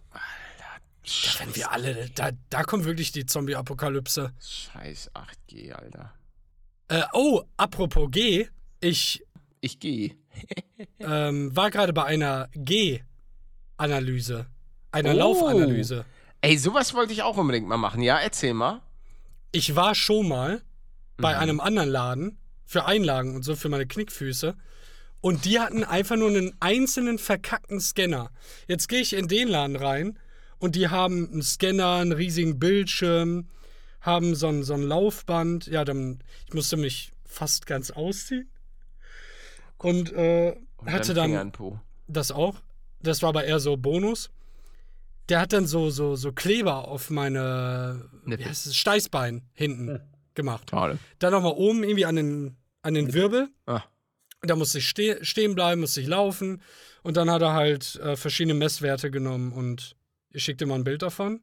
Da werden wir alle, da, da kommt wirklich die Zombie-Apokalypse. Scheiß acht G, Alter. Äh, oh, apropos G. Ich Ich gehe. ähm, war gerade bei einer G-Analyse. Einer Oh. Laufanalyse. Ey, sowas wollte ich auch unbedingt mal machen. Ja, erzähl mal. Ich war schon mal bei einem anderen Laden für Einlagen und so für meine Knickfüße. Und die hatten einfach nur einen einzelnen verkackten Scanner. Jetzt gehe ich in den Laden rein und die haben einen Scanner, einen riesigen Bildschirm, haben so ein, so ein Laufband. Ja, dann, ich musste mich fast ganz ausziehen. Und äh, Und hatte dann Finger dann. in den Po. das auch. Das war aber eher so Bonus. Der hat dann so, so, so Kleber auf meine wie heißt es, Steißbein hinten hm. gemacht. Schade. Dann nochmal oben irgendwie an den, an den Wirbel. Ah. Da musste ich ste- stehen bleiben, musste ich laufen. Und dann hat er halt äh, verschiedene Messwerte genommen und ich schickte mal ein Bild davon.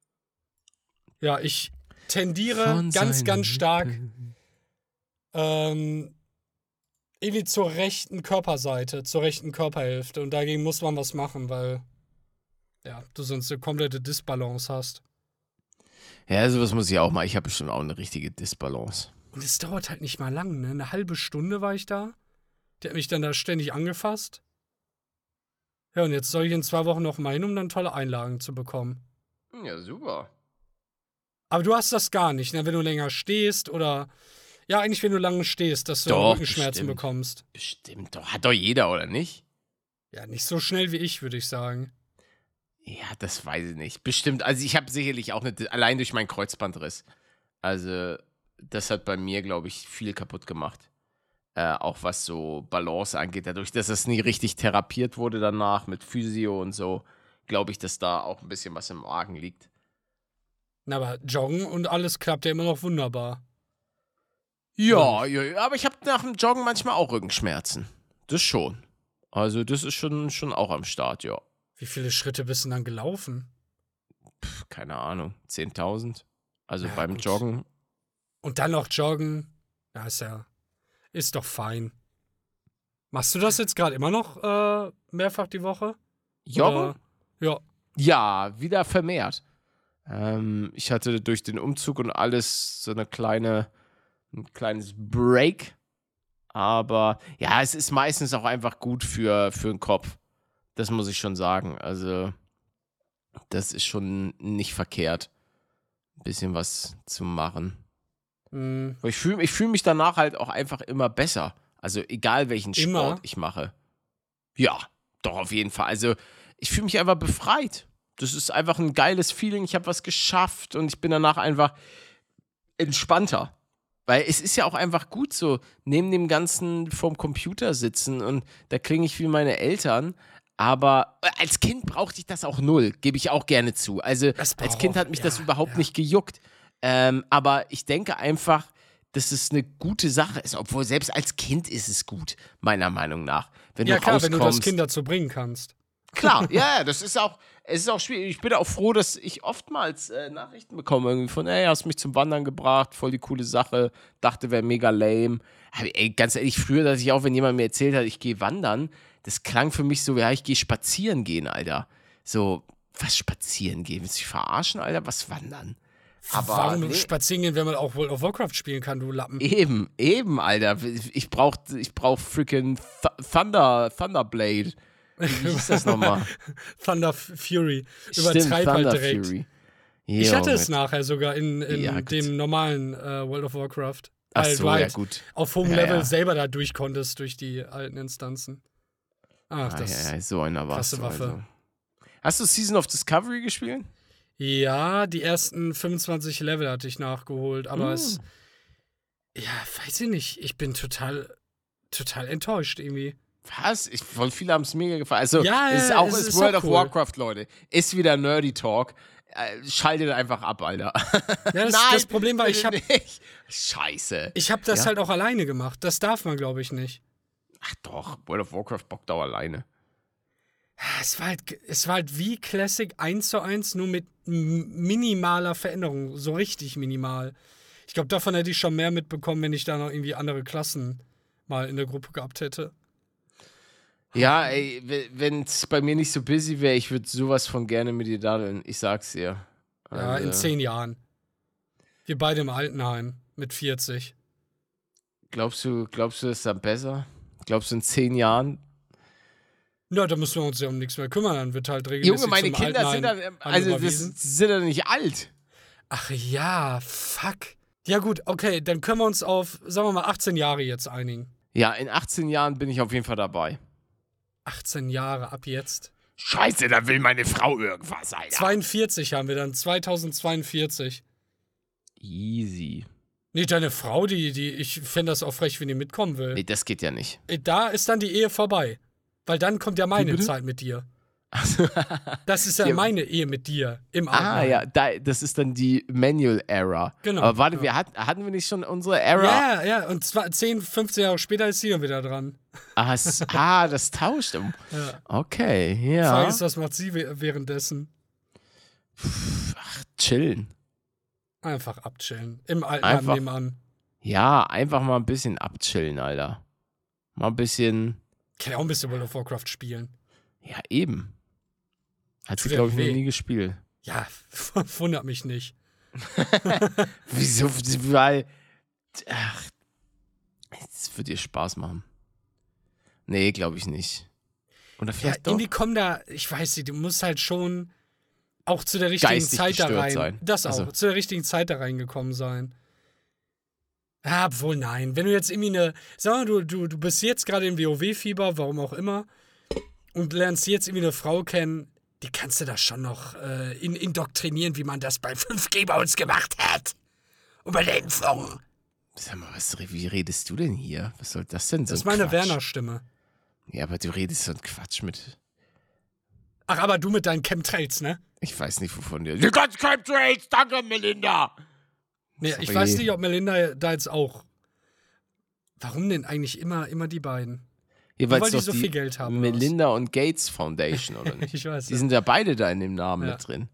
Ja, ich tendiere Von ganz, ganz stark Lippen. ähm, irgendwie zur rechten Körperseite, zur rechten Körperhälfte. Und dagegen muss man was machen, weil ja, du sonst eine komplette Disbalance hast. Ja, sowas muss ich auch mal. Ich habe bestimmt auch eine richtige Disbalance. Und es dauert halt nicht mal lang, ne? Eine halbe Stunde war ich da. Der hat mich dann da ständig angefasst. Ja, und jetzt soll ich in zwei Wochen noch mal hin, um dann tolle Einlagen zu bekommen. Ja, super. Aber du hast das gar nicht, ne? Wenn du länger stehst oder ja, eigentlich wenn du lange stehst, dass du Doch, Rückenschmerzen bestimmt. bekommst. Bestimmt doch. Hat doch jeder, oder nicht? Ja, nicht so schnell wie ich, würde ich sagen. Ja, das weiß ich nicht. Bestimmt. Also ich habe sicherlich auch eine, allein durch meinen Kreuzbandriss. Also das hat bei mir, glaube ich, viel kaputt gemacht. Äh, auch was so Balance angeht. Dadurch, dass es nie richtig therapiert wurde danach mit Physio und so, glaube ich, dass da auch ein bisschen was im Argen liegt. Na, aber Joggen und alles klappt ja immer noch wunderbar. Ja, ja, aber ich habe nach dem Joggen manchmal auch Rückenschmerzen. Das schon. Also das ist schon, schon auch am Start, ja. Wie viele Schritte bist du dann gelaufen? Pff, keine Ahnung, zehntausend. Also Ja, beim gut. Joggen. Und dann noch joggen. Ja, ist ja. Ist doch fein. Machst du das jetzt gerade immer noch äh, mehrfach die Woche? Joggen? Oder? Ja. Ja, wieder vermehrt. Ähm, ich hatte durch den Umzug und alles so eine kleine, ein kleines Break. Aber ja, es ist meistens auch einfach gut für, für den Kopf. Das muss ich schon sagen. Also, das ist schon nicht verkehrt, ein bisschen was zu machen. Mhm. Weil ich fühle ich fühl mich danach halt auch einfach immer besser. Also, egal welchen Sport Immer? ich mache. Ja, doch, auf jeden Fall. Also, ich fühle mich einfach befreit. Das ist einfach ein geiles Feeling. Ich habe was geschafft und ich bin danach einfach entspannter. Weil es ist ja auch einfach gut so, neben dem Ganzen vorm Computer sitzen und da klinge ich wie meine Eltern. Aber als Kind brauchte ich das auch null, gebe ich auch gerne zu. Also Das als braucht- Kind hat mich das ja, überhaupt ja. nicht gejuckt. Ähm, aber ich denke einfach, dass es eine gute Sache ist. Obwohl selbst als Kind ist es gut, meiner Meinung nach. Wenn Ja, du klar, wenn du das rauskommst. Kind dazu bringen kannst. Klar, ja, ja, das ist auch, es ist auch schwierig. Ich bin auch froh, dass ich oftmals äh, Nachrichten bekomme, irgendwie von, ey, hast mich zum Wandern gebracht, voll die coole Sache, dachte, wäre mega lame. Aber ey, ganz ehrlich, früher, dass ich auch, wenn jemand mir erzählt hat, ich gehe wandern, das klang für mich so, ja, ich gehe spazieren gehen, Alter. So, was spazieren gehen? Willst du dich verarschen, Alter? Was wandern? Aber Warum nee. spazieren gehen, wenn man auch World of Warcraft spielen kann, du Lappen? Eben, eben, Alter. Ich brauch, ich brauch freaking Th- Thunder, Thunderblade. Wie hieß das nochmal? Thunder Fury. Stimmt, Übertreib halt Thunder direkt. Fury. Ich hatte es Junge. nachher sogar in, in Ja, gut. dem normalen äh, World of Warcraft. Ach Weil so, du ja halt gut. auf hohem Ja, Level ja. selber da durch konntest, durch die alten Instanzen. Ach, Ah, das. ja, ja, so einer warst krasse du Waffe. also. Hast du Season of Discovery gespielt? Ja, die ersten fünfundzwanzig Level hatte ich nachgeholt, aber Mm. es. Ja, weiß ich nicht. Ich bin total, total enttäuscht irgendwie. Was? Ich, voll viele haben es mega gefallen. Also, Ja, es ist ja, auch es ist ist World auch of cool. Warcraft, Leute. Ist wieder Nerdy Talk. Äh, schaltet einfach ab, Alter. Ja, das, Nein, das Problem war, ich habe bitte nicht. Scheiße. ich hab das Ja? halt auch alleine gemacht. Das darf man, glaube ich, nicht. Ach doch, World of Warcraft bockt auch alleine. Es war halt, es war halt wie Classic eins zu eins, nur mit m- minimaler Veränderung. So richtig minimal. Ich glaube, davon hätte ich schon mehr mitbekommen, wenn ich da noch irgendwie andere Klassen mal in der Gruppe gehabt hätte. Ja, ey, wenn es bei mir nicht so busy wäre, ich würde sowas von gerne mit dir daddeln. Ich sag's dir. Ja, in Also, zehn Jahren. Wir beide im Altenheim mit vierzig. Glaubst du, glaubst du, das ist dann besser? Glaubst du, in zehn Jahren? Na, da müssen wir uns ja um nichts mehr kümmern. Dann wird halt regelmäßig Junge, meine zum Kinder sind Altenheim dann, also das überwiesen. sind dann nicht alt. Ach ja, fuck. Ja gut, okay, dann können wir uns auf, sagen wir mal, achtzehn Jahre jetzt einigen. Ja, in achtzehn Jahren bin ich auf jeden Fall dabei. achtzehn Jahre ab jetzt. Scheiße, da will meine Frau irgendwas, Alter. zweiundvierzig haben wir dann, zweitausendzweiundvierzig. Easy. Nee, deine Frau, die, die, ich fände das auch frech, wenn die mitkommen will. Nee, das geht ja nicht. Da ist dann die Ehe vorbei. Weil dann kommt ja meine bitte? Zeit mit dir. Das ist ja, Ja. meine Ehe mit dir im Ah, Abendmahl. ja, da, das ist dann die Manual-Era. Genau, Aber warte, ja. wir hat, hatten wir nicht schon unsere Era? Ja, ja, und zwar zehn, fünfzehn Jahre später ist sie dann wieder dran. Ah, es, ah, das tauscht. um. Ja. Okay, Die ja. Frage ist, was macht sie wäh- währenddessen? Chillen. Einfach abchillen. Im alten Einfach- nebenan. Ja, einfach mal ein bisschen abchillen, Alter. Mal ein bisschen, Kann ja auch ein bisschen World of Warcraft spielen. ja, eben. Hat sie, Tut ja glaube ich, noch weh. nie gespielt. Ja, wundert mich nicht. Wieso? Weil, ach, es wird dir Spaß machen. Nee, glaube ich nicht. Oder Ja, vielleicht doch. irgendwie kommen da, ich weiß nicht, du musst halt schon auch zu der richtigen Geistig Zeit da gestört rein. sein. Das auch, Also. zu der richtigen Zeit da reingekommen sein. Ja, obwohl nein. Wenn du jetzt irgendwie eine, sag mal, du, du, du bist jetzt gerade im WoW-Fieber, warum auch immer, und lernst jetzt irgendwie eine Frau kennen, die kannst du da schon noch äh, in, indoktrinieren, wie man das bei fünf G bei uns gemacht hat. Und bei der Impfung. Sag mal, was, wie redest du denn hier? Was soll das denn so Das ist meine Quatsch? Werner-Stimme. Ja, aber du redest so ein Quatsch mit. Ach, aber du mit deinen Chemtrails, ne? Ich weiß nicht, wovon dir. Die ganzen Chemtrails, danke, Melinda! Nee, Sorry. ich weiß nicht, ob Melinda da jetzt auch. Warum denn eigentlich immer, immer die beiden? Jeweils weil die doch so viel Geld haben, oder was? Melinda und Gates Foundation, oder nicht? Ich weiß Die ja. sind ja beide da in dem Namen Ja. mit drin.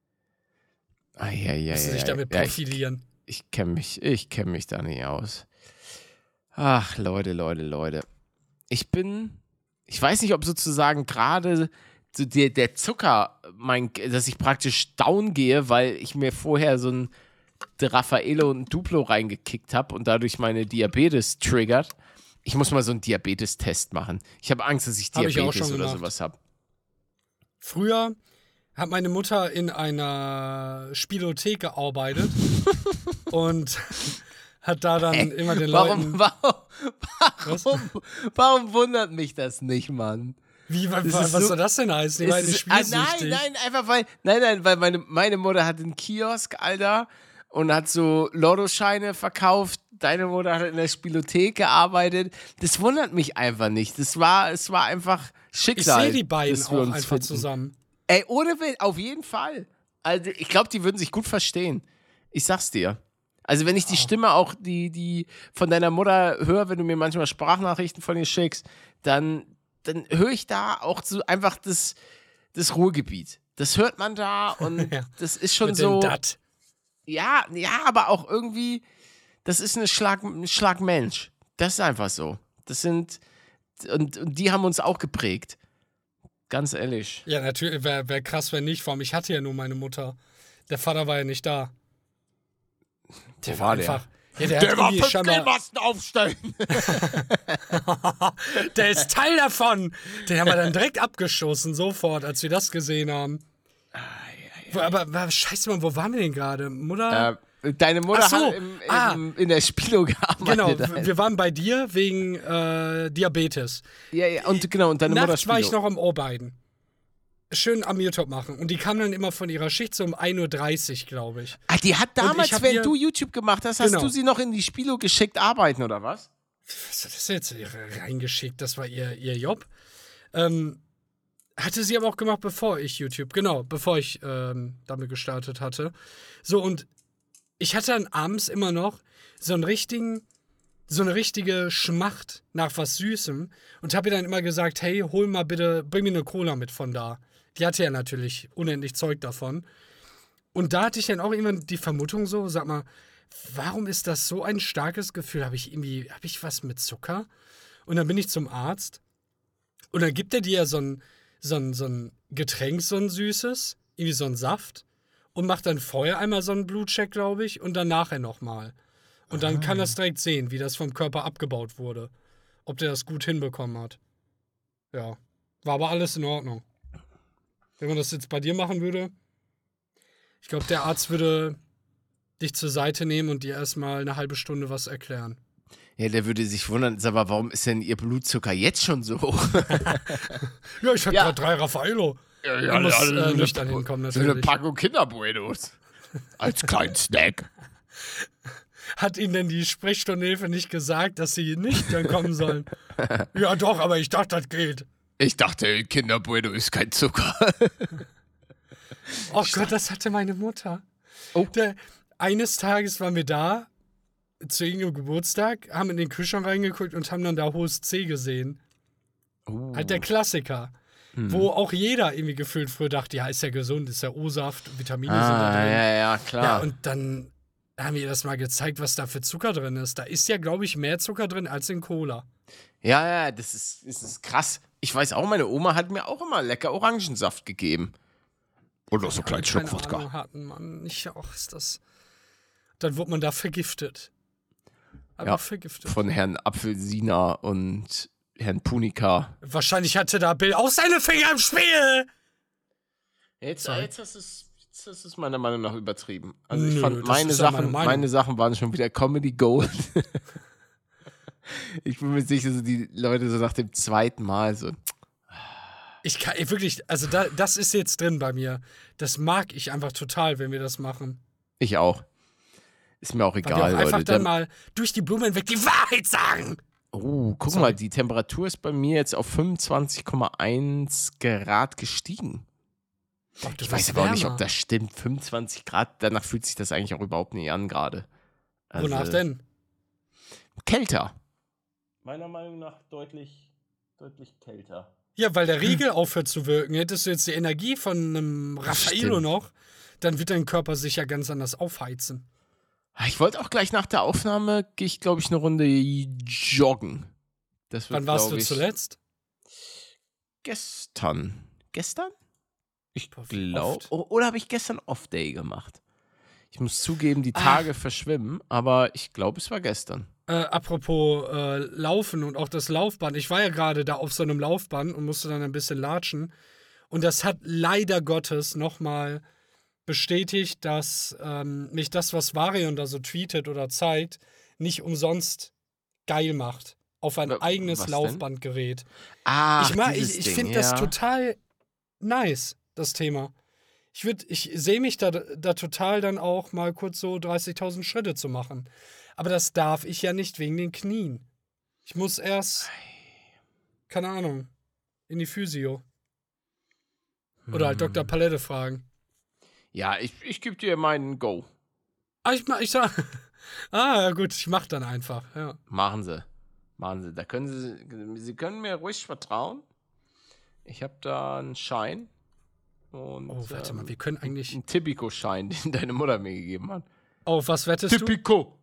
Ah, ja, ja, Musst du ja. dich damit ja, ich profilieren. ich kenne mich, ich kenn mich da nicht aus. Ach, Leute, Leute, Leute. Ich bin, ich weiß nicht, ob sozusagen gerade so der, der Zucker, mein, dass ich praktisch down gehe, weil ich mir vorher so ein Raffaello und ein Duplo reingekickt habe und dadurch meine Diabetes triggert. Ich muss mal so einen Diabetes-Test machen. Ich habe Angst, dass ich Hab ich Diabetes auch schon oder gemacht. sowas habe. Früher hat meine Mutter in einer Spielothek gearbeitet und hat da dann immer den Leuten. Warum, warum, Was? warum, warum wundert mich das nicht, Mann? Wie, wa, Das wa, ist was so- soll das denn heißen? Die war Es eine ist- ah, spielsüchtig. nein, nein, einfach weil, nein, nein, weil meine, meine Mutter hat einen Kiosk, Alter, und hat so Lottoscheine verkauft. Deine Mutter hat in der Spielothek gearbeitet. Das wundert mich einfach nicht. Das war, es war einfach Ich Schicksal. sehe die beiden dass wir auch uns einfach finden. zusammen. Ey, ohne Will, auf jeden Fall. Also, ich glaube, die würden sich gut verstehen. Ich sag's dir. Also, wenn ich die Stimme auch, die, die von deiner Mutter höre, wenn du mir manchmal Sprachnachrichten von ihr schickst, dann, dann höre ich da auch so einfach das, das Ruhrgebiet. Das hört man da und Ja. das ist schon Mit so. dem Dat. Ja, ja, aber auch irgendwie, das ist eine Schlag, ein Schlagmensch. Das ist einfach so. Das sind, und, und die haben uns auch geprägt. Ganz ehrlich. Ja, natürlich, wäre wär krass, wenn nicht. Vor allem, ich hatte ja nur meine Mutter. Der Vater war ja nicht da. Der Wo war der? einfach. Ja, der, hat irgendwie scheinbar, Masten aufstellen. der ist Teil davon. Den haben wir dann direkt abgeschossen, sofort, als wir das gesehen haben. Wo, aber, aber scheiße, Mann, wo waren wir denn gerade? Mutter? Äh, deine Mutter Ach so, hat im, im, ah. in der Spilo gearbeitet. Genau, Alter. wir waren bei dir wegen äh, Diabetes. Ja, ja, und genau, und deine Mutter Nachts war ich Spilo. noch am Ohrbeiden. Schön am YouTube machen. Und die kam dann immer von ihrer Schicht so um ein Uhr dreißig, glaube ich. Ah, die hat damals, ich hab wenn ihr- du YouTube gemacht hast, hast Genau. du sie noch in die Spilo geschickt arbeiten, oder was? Was hat das jetzt reingeschickt? Das war ihr, ihr Job. Ähm, hatte sie aber auch gemacht, bevor ich YouTube, genau, bevor ich ähm, damit gestartet hatte. So, und ich hatte dann abends immer noch so einen richtigen, so eine richtige Schmacht nach was Süßem und habe ihr dann immer gesagt, hey, hol mal bitte, bring mir eine Cola mit von da. Die hatte ja natürlich unendlich Zeug davon. Und da hatte ich dann auch immer die Vermutung so, sag mal, warum ist das so ein starkes Gefühl? Habe ich irgendwie, habe ich was mit Zucker? Und dann bin ich zum Arzt und dann gibt er dir ja so ein, so ein, so ein Getränk, so ein süßes, irgendwie so ein Saft und macht dann vorher einmal so einen Blutcheck, glaube ich, und dann nachher nochmal. Und dann kann das direkt sehen, wie das vom Körper abgebaut wurde. Ob der das gut hinbekommen hat. Ja. War aber alles in Ordnung. Wenn man das jetzt bei dir machen würde, ich glaube, der Arzt würde dich zur Seite nehmen und dir erstmal eine halbe Stunde was erklären. Ja, der würde sich wundern, sag mal, warum ist denn ihr Blutzucker jetzt schon so hoch? Ja, ich hatte Ja. gerade drei Raffaello. Ja, Er muss äh, nüchtern hinkommen, So eine natürlich. Packung Kinderbuenos. Als kleinen Snack. Hat Ihnen denn die Sprechstundenhilfe nicht gesagt, dass Sie nicht dann kommen sollen? Ja, doch, aber ich dachte, das geht. Ich dachte, Kinder Bueno ist kein Zucker. Oh Gott, das hatte meine Mutter. Oh. Der, eines Tages waren wir da, zu irgendeinem Geburtstag, haben in den Kühlschrank reingeguckt und haben dann da hohes C gesehen. Oh. Halt der Klassiker. Hm. Wo auch jeder irgendwie gefühlt früher dachte, ja, ist ja gesund, ist ja O-Saft, Vitamine sind da Ah, drin. ja, ja, klar. Ja, und dann haben wir das mal gezeigt, was da für Zucker drin ist. Da ist ja, glaube ich, mehr Zucker drin als in Cola. Ja, ja, das ist, das ist krass. Ich weiß auch, meine Oma hat mir auch immer lecker Orangensaft gegeben. Und noch so einen kleinen Schluck Keine Wodka. Ahnung hatten, Mann. Ich auch, ist das. Dann wurde man da vergiftet. Einfach Ja, vergiftet. von Herrn Apfelsiner und Herrn Punika. Wahrscheinlich hatte da Bill auch seine Finger im Spiel. Jetzt, Sorry. jetzt hast du es jetzt hast du es meiner Meinung nach übertrieben. Also ich Nö, fand, das meine ist ja meine Sachen, Meinung. meine Sachen waren schon wieder Comedy Gold. Ich bin mir sicher, so die Leute so nach dem zweiten Mal so. Ich kann ey, wirklich, also da, das ist jetzt drin bei mir. Das mag ich einfach total, wenn wir das machen. Ich auch. Ist mir auch Weil wir egal, auch einfach Leute. dann Dann, mal durch die Blumen hinweg die Wahrheit sagen. oh, guck Sorry. mal, die Temperatur ist bei mir jetzt auf fünfundzwanzig Komma eins Grad gestiegen. Doch, du Ich weiß wirst aber auch nicht, wärmer. ob das stimmt. fünfundzwanzig Grad, danach fühlt sich das eigentlich auch überhaupt nicht an gerade. Also, Wonach denn? Kälter. Meiner Meinung nach deutlich, deutlich kälter. Ja, weil der Riegel aufhört zu wirken. Hättest du jetzt die Energie von einem Raffaello Stimmt. noch, dann wird dein Körper sich ja ganz anders aufheizen. Ich wollte auch gleich nach der Aufnahme, gehe ich glaube ich eine Runde joggen. Das wird, Wann warst glaub du ich, zuletzt? Gestern. Gestern? Ich Boah, wie glaube. oft? Oder habe ich gestern Off-Day gemacht? Ich muss zugeben, die Ah. Tage verschwimmen, aber ich glaube, es war gestern. Äh, apropos äh, Laufen und auch das Laufband. Ich war ja gerade da auf so einem Laufband und musste dann ein bisschen latschen. Und das hat leider Gottes nochmal bestätigt, dass ähm, mich das, was Varion da so tweetet oder zeigt, nicht umsonst geil macht. Auf ein Wa- eigenes was denn? Laufbandgerät. Ah, ich mag, dieses ich, ich Ding, finde ja. das total nice, das Thema. Ich, würd- ich sehe mich da, da total dann auch mal kurz so dreißigtausend Schritte zu machen. Aber das darf ich ja nicht wegen den Knien. Ich muss erst, keine Ahnung, in die Physio. Oder halt Hm. Doktor Palette fragen. Ja, ich, ich gebe dir meinen Go. Ah, ich, mach- ich sag, ah, ja gut, ich mach dann einfach, ja. Machen Sie. Machen Sie. Da können Sie, Sie können mir ruhig vertrauen. Ich habe da einen Schein. Und, Oh, warte ähm, mal, wir können eigentlich, einen Tipico-Schein, den deine Mutter mir gegeben hat. auf was wettest du? Tipico!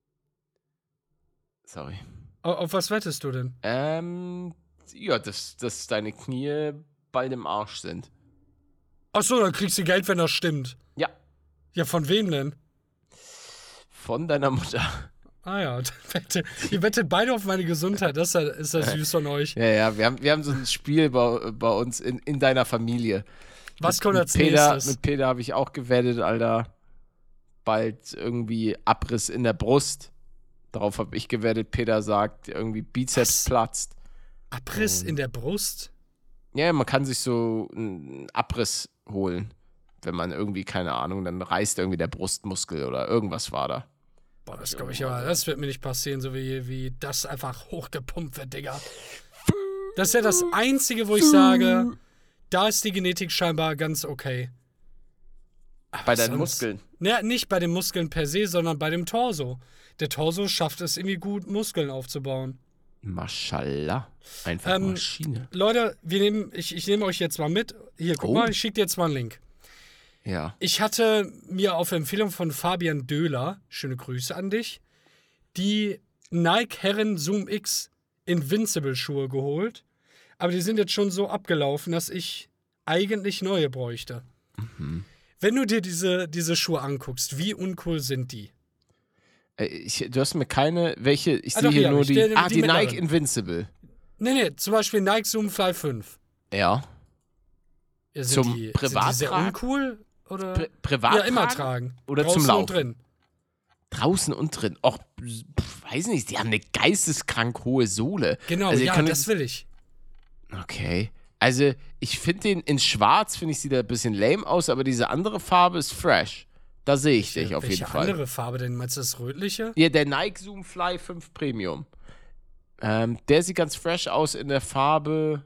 Sorry. Auf, auf was wettest du denn? Ähm, ja, dass, dass deine Knie bald im Arsch sind. Ach so, dann kriegst du Geld, wenn das stimmt. Ja, Ja, von wem denn? von deiner Mutter. Ah ja, dann wette, ihr wettet beide auf meine Gesundheit. Das ist ja, ist ja süß von euch. Ja, ja, wir haben, wir haben so ein Spiel bei, bei uns in, in deiner Familie. Was kommt als Peter, nächstes? Mit Peter habe ich auch gewettet, Alter. Bald irgendwie Abriss in der Brust. Darauf habe ich gewettet. Peter sagt, irgendwie Bizeps Was? platzt. Abriss in der Brust? Ja, man kann sich so einen Abriss holen, wenn man irgendwie, keine Ahnung, dann reißt irgendwie der Brustmuskel oder irgendwas war da. Boah, das glaube ich aber, das wird mir nicht passieren, so wie, wie das einfach hochgepumpt wird, Digga. Das ist ja das Einzige, wo ich sage, da ist die Genetik scheinbar ganz okay. Aber Bei deinen sonst- Muskeln. Naja, nicht bei den Muskeln per se, sondern bei dem Torso. Der Torso schafft es irgendwie gut, Muskeln aufzubauen. Mashallah. Einfach Ähm, Maschine. Leute, wir nehmen, ich, ich nehme euch jetzt mal mit. Hier, guck Oh. mal, ich schicke dir jetzt mal einen Link. Ja. Ich hatte mir auf Empfehlung von Fabian Döhler, schöne Grüße an dich, die Nike Herren Zoom X Invincible Schuhe geholt. Aber die sind jetzt schon so abgelaufen, dass ich eigentlich neue bräuchte. Mhm. Wenn du dir diese, diese Schuhe anguckst, wie uncool sind die? Äh, Ich, du hast mir keine, welche, ich Ah, sehe doch, hier hier nur hab ich. die, Die- ah, die die, mittleren. Nike Invincible. Nee, nee, zum Beispiel Nike Zoom Fly fünf. Ja. Ja, sind Zum die, sind die Privattragen? sehr uncool? Oder? Pri privat ja, immer tragen. oder Draußen zum Laufen? und drin. Draußen und drin. Och, pf, weiß nicht, die haben eine geisteskrank hohe Sohle. Genau, Also ihr ja, könnt- das will ich. Okay. Also, ich finde den in schwarz, finde ich, sieht er ein bisschen lame aus, aber diese andere Farbe ist fresh. Da sehe ich dich auf Welche jeden Fall. andere Farbe denn? Meinst du das rötliche? Ja, der Nike Zoom Fly fünf Premium. Ähm, der sieht ganz fresh aus in der Farbe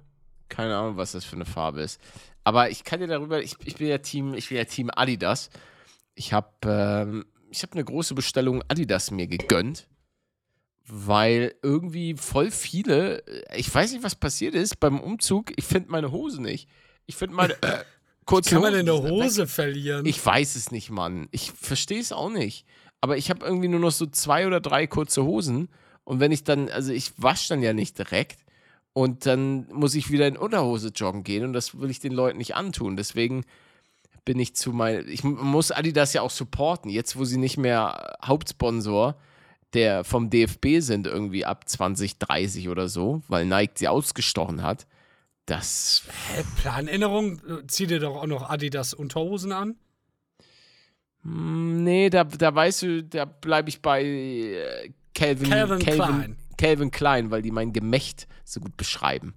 Keine Ahnung, was das für eine Farbe ist. Aber ich kann dir darüber, ich, ich bin ja Team, ich bin ja Team Adidas. Ich habe ähm, ich hab eine große Bestellung Adidas mir gegönnt, weil irgendwie voll viele, ich weiß nicht, was passiert ist beim Umzug, ich finde meine Hose nicht. Ich finde meine äh, kurze Kann man Hosen denn eine sind weg. Hose verlieren? Ich weiß es nicht, Mann. Ich verstehe es auch nicht. Aber ich habe irgendwie nur noch so zwei oder drei kurze Hosen. Und wenn ich dann, also ich wasche dann ja nicht direkt. Und dann muss ich wieder in Unterhose joggen gehen. Und das will ich den Leuten nicht antun. Deswegen bin ich zu mein, ich muss Adidas ja auch supporten. Jetzt, wo sie nicht mehr Hauptsponsor der vom D F B sind, irgendwie ab zwanzig dreißig oder so, weil Nike sie ausgestochen hat. Das. Hä, Planänderung? Zieh dir doch auch noch Adidas Unterhosen an? Nee, da, da weißt du, da bleibe ich bei äh, Calvin, Calvin Calvin Klein. Calvin Klein, weil die mein Gemächt so gut beschreiben.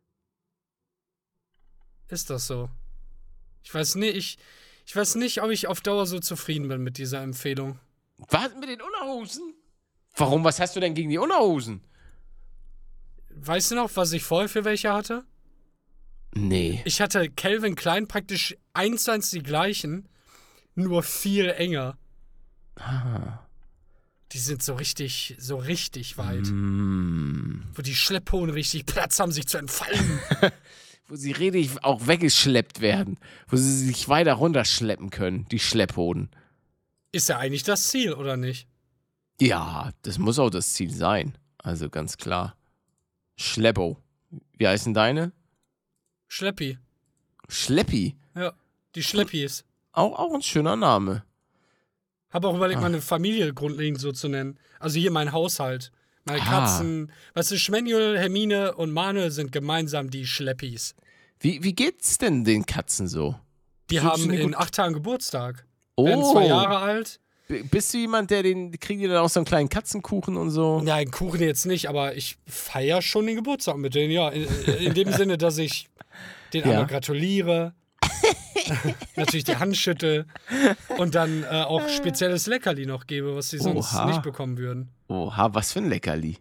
Ist das so? Ich weiß nicht, ich, ich weiß nicht, ob ich auf Dauer so zufrieden bin mit dieser Empfehlung. Was mit den Unterhosen? Warum? Was hast du denn gegen die Unterhosen? Weißt du noch, was ich vorher für welche hatte? Nee. Ich hatte Calvin Klein praktisch eins zu eins die gleichen, nur viel enger. Ah. Die sind so richtig, so richtig weit. Mm. Wo die Schlepphoden richtig Platz haben, sich zu entfalten. Wo sie richtig auch weggeschleppt werden. Wo sie sich weiter runterschleppen können, die Schlepphoden. Ist ja eigentlich das Ziel, oder nicht? Ja, das muss auch das Ziel sein. Also ganz klar. Schleppo. Wie heißen deine? Schleppi. Schleppi. Ja, die Schleppis. Auch, auch ein schöner Name. Habe auch überlegt, Ah. meine Familie grundlegend so zu nennen. Also hier mein Haushalt. Meine Ah. Katzen. Weißt du, Schmanuel, Hermine und Manuel sind gemeinsam die Schleppis. Wie, wie geht's denn den Katzen so? Die Fühlst du haben dich in gut? acht Tagen Geburtstag. Oh. Werden zwei Jahre alt. B- Bist du jemand, der den, kriegen die dann auch so einen kleinen Katzenkuchen und so? Nein, Kuchen jetzt nicht, aber ich feiere schon den Geburtstag mit denen, ja. In, in dem Sinne, dass ich den Ja. einmal gratuliere. Natürlich die Hand schüttel. Und dann äh, auch spezielles Leckerli noch gebe, was sie sonst Oha. nicht bekommen würden. Oha, was für ein Leckerli.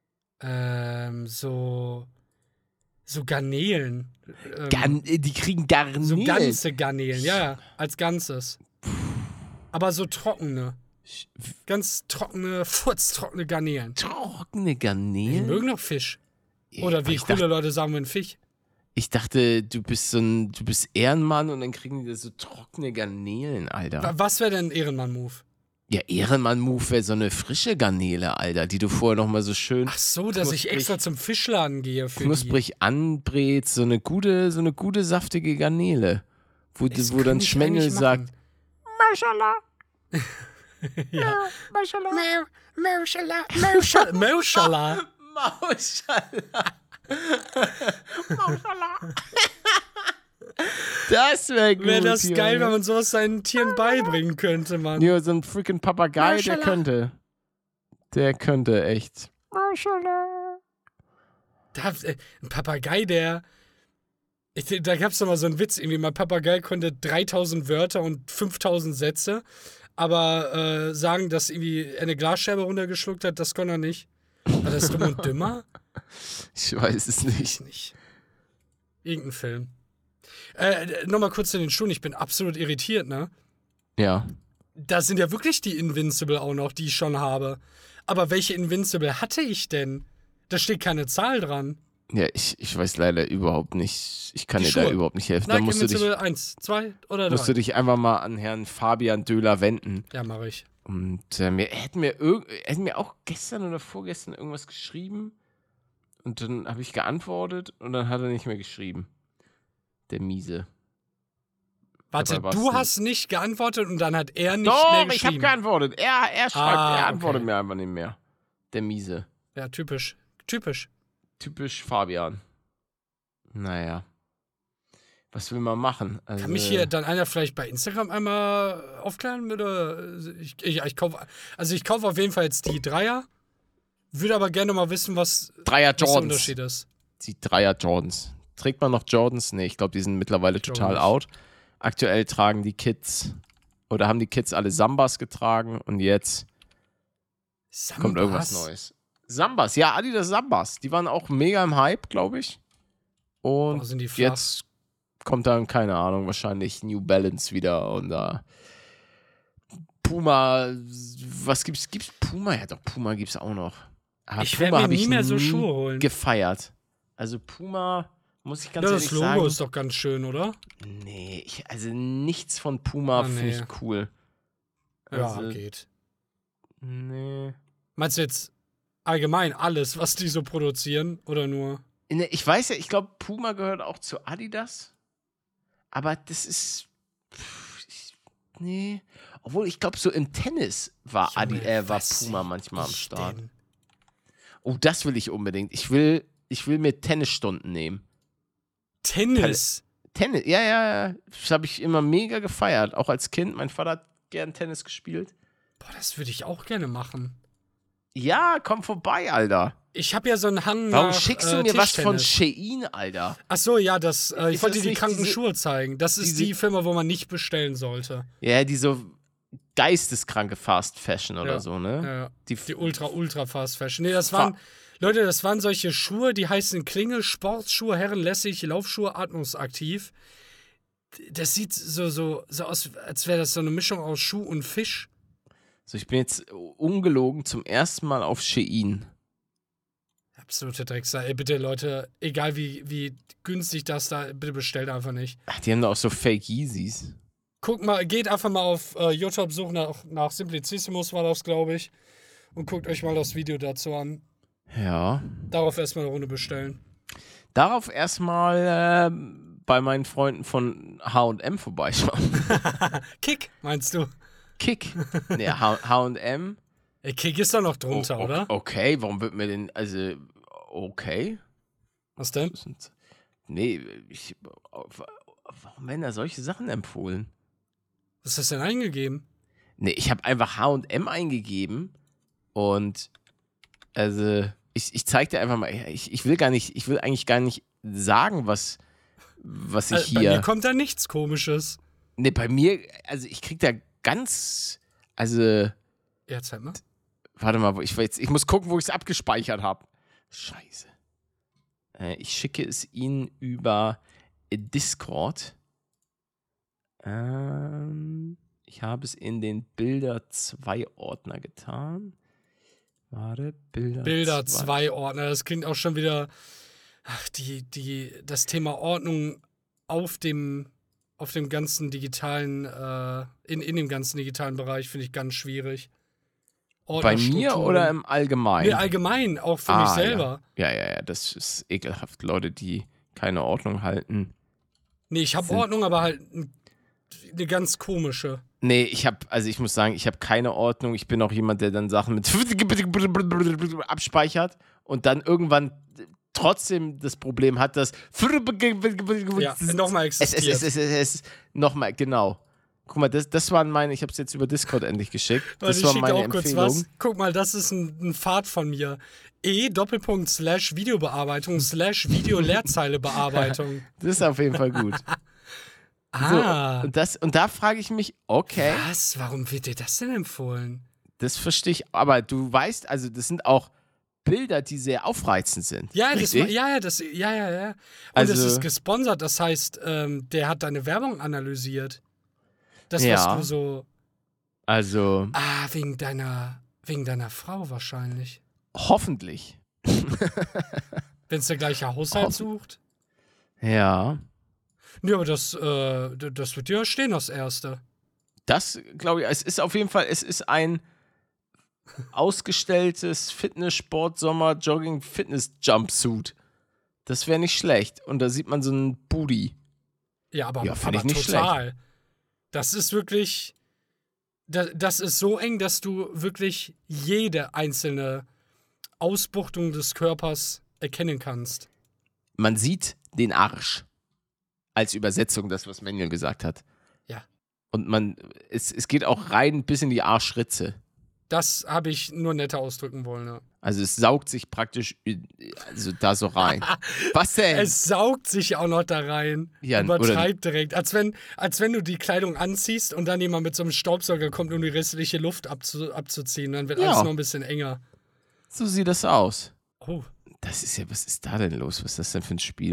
Ähm, so. So Garnelen. Ähm, Gan die kriegen Garnelen. so ganze Garnelen, ja, ja, als Ganzes. Aber so trockene. Ganz trockene, furztrockene Garnelen. Trockene Die Garnelen? mögen noch Fisch. Oder wie ich coole dachte, Leute sagen, wenn Fisch. ich dachte, du bist so ein, du bist Ehrenmann und dann kriegen die so trockene Garnelen, Alter. Wa- Was wäre denn ein Ehrenmann-Move? Ja, Ehrenmann-Move wäre so eine frische Garnele, Alter, die du vorher nochmal so schön Ach so, dass ich Knusprig- extra zum Fischladen gehe für knusprig anbrätst, so eine gute, so eine gute saftige Garnele. Wo, die. Das wo dann könnte ich Schmengel eigentlich sagt, machen. Maschallah. Ja. Maschallah. Maushala, Maushala, Maushala. Maschallah. Maschallah. Das wäre gut. Wäre das Junge. geil, wenn man sowas seinen Tieren beibringen könnte, Mann. Ja, so ein freaking Papagei, der Maschallah. könnte. Der könnte echt. Da, äh, ein Papagei, der. Ich, da gab es doch mal so einen Witz, irgendwie. Mein Papagei konnte dreitausend Wörter und fünftausend Sätze, aber äh, sagen, dass irgendwie er eine Glasscherbe runtergeschluckt hat, das konnte er nicht. War das Dumm und Dümmer? Ich weiß es nicht. Weiß nicht. Irgendein Film. Äh, Nochmal kurz zu den Schuhen. Ich bin absolut irritiert, ne? Ja. Da sind ja wirklich die Invincible auch noch, die ich schon habe. Aber welche Invincible hatte ich denn? Da steht keine Zahl dran. Ja, ich, ich weiß leider überhaupt nicht. Ich kann Die dir da Schuhe. überhaupt nicht helfen. Da Nike musst du, dich, Invincible eins, zwei oder musst du drei? dich einfach mal an Herrn Fabian Döhler wenden. Ja, mache ich. Und äh, mir, er, hat mir irg- er hat mir auch gestern oder vorgestern irgendwas geschrieben. Und dann habe ich geantwortet und dann hat er nicht mehr geschrieben. Der Miese. Warte, Dabei war's du nicht. hast nicht geantwortet und dann hat er nicht Doch, mehr ich habe geschrieben. geantwortet. Er, er schreibt, Ah, er antwortet okay. mir einfach nicht mehr. Der Miese. Ja, typisch. Typisch. Typisch Fabian. Naja. Was will man machen? Also, Kann mich hier dann einer vielleicht bei Instagram einmal aufklären? Oder ich, ich, ich kaufe, also ich kaufe auf jeden Fall jetzt die Dreier. Würde aber gerne mal wissen, was, Dreier was der Jordans. Unterschied ist. Die Dreier Jordans. Trägt man noch Jordans? Nee, ich glaube, die sind mittlerweile total nicht. out. Aktuell tragen die Kids oder haben die Kids alle Sambas getragen und jetzt Sambas? kommt irgendwas Neues. Sambas, ja, Adidas Sambas. Die waren auch mega im Hype, glaube ich. Und Boah, sind die flach. jetzt kommt dann, keine Ahnung, wahrscheinlich New Balance wieder und da Puma, was gibt's? Gibt's Puma? Ja doch, Puma gibt's auch noch. Aber Ich Puma werde mir hab nie ich mehr so nie Schuhe holen. gefeiert. Also Puma, muss ich ganz Ja, ehrlich das Logo sagen. ist doch ganz schön, oder? Nee, ich, also nichts von Puma Ah, finde nee. ich cool. Ja, Also, geht. Nee. Meinst du jetzt allgemein alles, was die so produzieren, oder nur? Nee, ich weiß ja, ich glaube, Puma gehört auch zu Adidas. Aber das ist. Pff, ich, nee. Obwohl, ich glaube, so im Tennis war, Adi, Junge, äh, war was Puma seh manchmal am ich Start. denn? Oh, das will ich unbedingt. Ich will, ich will mir Tennisstunden nehmen. Tennis. Tennis, ja, ja, ja. Das habe ich immer mega gefeiert. Auch als Kind. Mein Vater hat gern Tennis gespielt. Boah, das würde ich auch gerne machen. Ja, komm vorbei, Alter. Ich habe ja so einen Hang Warum nach, schickst du äh, mir was von Tischtennis. Shein, Alter? Ach so, ja, das, äh, ich Ist wollte das dir die nicht kranken diese- Schuhe zeigen. Das ist diese- die Firma, wo man nicht bestellen sollte. Ja, die so geisteskranke Fast Fashion oder Ja. so, ne? Ja, Die, die ultra, ultra fast Fashion. Nee, das Fa- waren, Leute, das waren solche Schuhe, die heißen Klinge, Sportschuhe, herrenlässig, Laufschuhe, atmungsaktiv. Das sieht so, so, so aus, als wäre das so eine Mischung aus Schuh und Fisch. So, ich bin jetzt ungelogen zum ersten Mal auf Shein. Absolute Drecksau. Ey, bitte, Leute, egal wie, wie günstig das da, bitte bestellt einfach nicht. Ach, die haben da auch so Fake Yeezys. Guckt mal, geht einfach mal auf äh, YouTube, sucht nach, nach Simplicissimus war das, glaube ich. Und guckt euch mal das Video dazu an. Ja. Darauf erstmal eine Runde bestellen. Darauf erstmal äh, bei meinen Freunden von H und M vorbeischauen. Kick, meinst du? Kick. Nee, H und M. Ey, Kick ist doch noch drunter, Oh, oder? Okay, warum wird mir denn, also, okay. Was denn? Das sind- Nee, ich, warum werden da solche Sachen empfohlen? Was hast du denn eingegeben? Nee, ich habe einfach H und M eingegeben und also ich, ich zeig dir einfach mal, ich, ich will gar nicht, ich will eigentlich gar nicht sagen, was, was ich Äh, bei mir hier. kommt da nichts Komisches. Nee, bei mir, also ich krieg da ganz, also, Ja, zeig mal. warte mal, wo ich jetzt, ich muss gucken, wo ich es abgespeichert habe. Scheiße. Äh, ich schicke es Ihnen über Discord. Ähm, ich habe es in den Bilder zwei Ordner getan. Warte, Bilder Bilder zwei Ordner, das klingt auch schon wieder. Ach, die, die, das Thema Ordnung auf dem, auf dem ganzen digitalen, äh, in, in dem ganzen digitalen Bereich finde ich ganz schwierig. Bei mir Ordnerstrukturen. oder im Allgemeinen? Nee, allgemein, auch für Ah, mich selber. Ja. ja, ja, ja, das ist ekelhaft. Leute, die keine Ordnung halten. Nee, ich habe Sind- Ordnung, aber halt n- eine ganz komische. Nee, ich habe, also ich muss sagen, ich habe keine Ordnung. Ich bin auch jemand, der dann Sachen mit abspeichert und dann irgendwann trotzdem das Problem hat, dass Ja, nochmal es, es, existiert. es, es, es, es nochmal, genau. Guck mal, das, das waren meine, ich habe es jetzt über Discord endlich geschickt. Warte, Das ich war schicke meine auch kurz Empfehlung. was. Guck mal, das ist ein, ein Pfad von mir. E Doppelpunkt slash Videobearbeitung slash Video-Leerzeilebearbeitung. Das ist auf jeden Fall gut. Ah. So, und, das, und da frage ich mich, okay, Was? Warum wird dir das denn empfohlen? das verstehe ich, aber du weißt, also das sind auch Bilder, die sehr aufreizend sind. Ja, das, richtig? ja, ja, das, ja, ja, ja. Und Also- es ist gesponsert, das heißt, ähm, der hat deine Werbung analysiert. Das, Ja. was du so. Also, Ah, wegen deiner, wegen deiner Frau wahrscheinlich. hoffentlich. Wenn es der gleiche Haushalt Hoffen- sucht. Ja. Nee, aber das, äh, d- das wird dir stehen, das erste. Das, glaube ich, es ist auf jeden Fall, es ist ein ausgestelltes Fitness-Sport, Sommer, Jogging, Fitness-Jumpsuit. Das wäre nicht schlecht. Und da sieht man so einen Booty. Ja, aber, Ja, find aber ich nicht total. Das ist wirklich. Das, das ist so eng, dass du wirklich jede einzelne Ausbuchtung des Körpers erkennen kannst. Man sieht den Arsch. Als Übersetzung, das, was Manuel gesagt hat. Ja. Und man, es, es geht auch rein bis in die Arschritze. Das habe ich nur netter ausdrücken wollen. Ja. Also es saugt sich praktisch in- also da so rein. Was denn? Es saugt sich auch noch da rein. Ja, Übertreibt direkt. Als wenn, als wenn du die Kleidung anziehst und dann jemand mit so einem Staubsauger kommt, um die restliche Luft abzu, abzuziehen. Dann wird Ja. alles noch ein bisschen enger. So sieht das aus. Oh. Das ist ja, was ist da denn los? Was ist das denn für ein Spiel?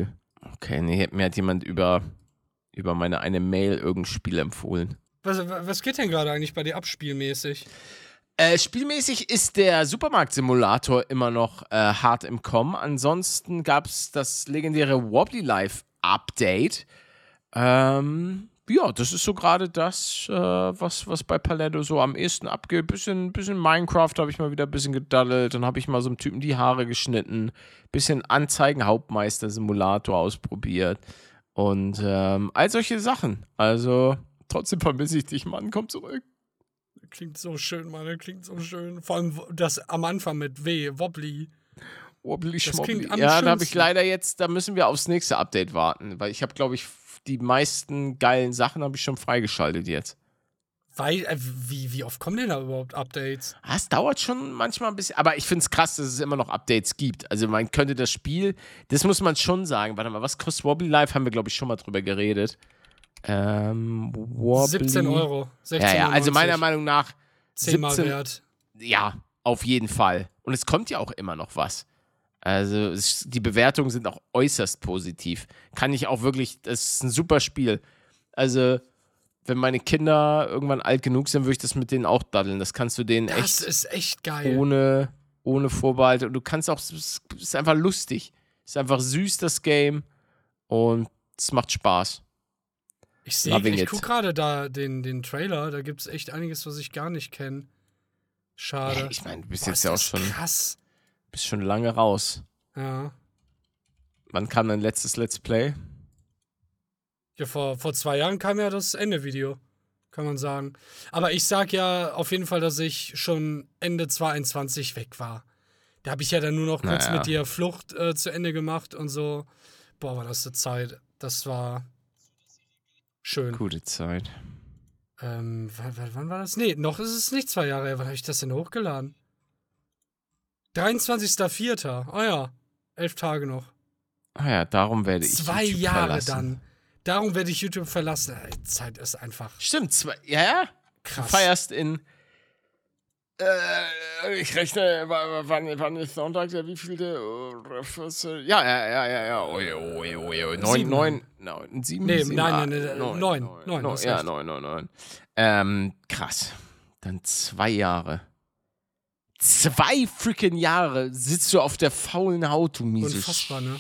Okay, nee, mir hat jemand über, über meine eine Mail irgendein Spiel empfohlen. Was, was geht denn gerade eigentlich bei dir ab, spielmäßig? Äh, spielmäßig ist der Supermarkt-Simulator immer noch äh, hart im Kommen. Ansonsten gab es das legendäre Wobbly Life Update. Ähm, ja, das ist so gerade das, äh, was, was bei Paletto so am ehesten abgeht. Bisschen, bisschen Minecraft habe ich mal wieder ein bisschen gedaddelt. Dann habe ich mal so einem Typen die Haare geschnitten. Bisschen Anzeigen-Hauptmeister-Simulator ausprobiert. Und ähm, all solche Sachen. Also, trotzdem vermisse ich dich, Mann. Komm zurück. Klingt so schön, Mann. Das klingt so schön. Vor allem das am Anfang mit W, Wobbly. Wobbly Das Schmobbly. klingt am Ja, da habe ich schönsten. leider jetzt, da müssen wir aufs nächste Update warten. Weil ich habe, glaube ich, die meisten geilen Sachen habe ich schon freigeschaltet jetzt. Weil, äh, wie, wie oft kommen denn da überhaupt Updates? Ah, es dauert schon manchmal ein bisschen, aber ich finde es krass, dass es immer noch Updates gibt. Also man könnte das Spiel, das muss man schon sagen. Warte mal, was kostet Wobbly Life? Haben wir, glaube ich, schon mal drüber geredet. Ähm, Wobbly. siebzehn Euro. sechzehn Ja, ja, also neunzig. meiner Meinung nach zehnmal siebzehn wert. Ja, auf jeden Fall. Und es kommt ja auch immer noch was. Also es, die Bewertungen sind auch äußerst positiv. Kann ich auch wirklich, das ist ein super Spiel. Also wenn meine Kinder irgendwann alt genug sind, würde ich das mit denen auch daddeln. Das kannst du denen Das echt ist echt geil. ohne, ohne Vorbehalte. Und du kannst auch, es ist einfach lustig. Es ist einfach süß, das Game. Und es macht Spaß. Ich sehe, Loving ich it. gucke gerade da den, den Trailer. Da gibt es echt einiges, was ich gar nicht kenne. Schade. Ja, ich meine, du bist Boah, jetzt ist ja auch das schon, krass. bist schon lange raus. Ja. Wann kam dein letztes Let's Play? Ja, vor, vor zwei Jahren kam ja das Ende-Video, kann man sagen. Aber ich sag ja auf jeden Fall, dass ich schon Ende zwanzig einundzwanzig weg war. Da habe ich ja dann nur noch kurz Naja. mit dir Flucht äh, zu Ende gemacht und so. Boah, war das eine Zeit. Das war schön. Gute Zeit. Ähm, wann, wann, wann war das? Nee, noch ist es nicht zwei Jahre her. Wann habe ich das denn hochgeladen? dreiundzwanzigster vierter Ah ja, elf Tage noch. Ah ja, darum werde ich Zwei YouTube Jahre verlassen. dann. Darum werde ich YouTube verlassen. Die Zeit ist einfach Stimmt, zwei, ja, ja. Du krass. feierst in. Äh, ich rechne, wa- wann, wann ist Sonntag, der wievielte? Äh, vierzehn Ja, ja, ja, ja, ja. Oh, ja, oh, ja, oh, ja. Neun, Sieben. neun, neun, sieben, Nee, sieben, nein, ah, nein, nein, neun, neun, neun, neun, neun, hast ja, recht. neun, neun, neun. Ähm, krass. Dann zwei Jahre. Zwei freaking Jahre sitzt du auf der faulen Haut, du miese Unfassbar, ne?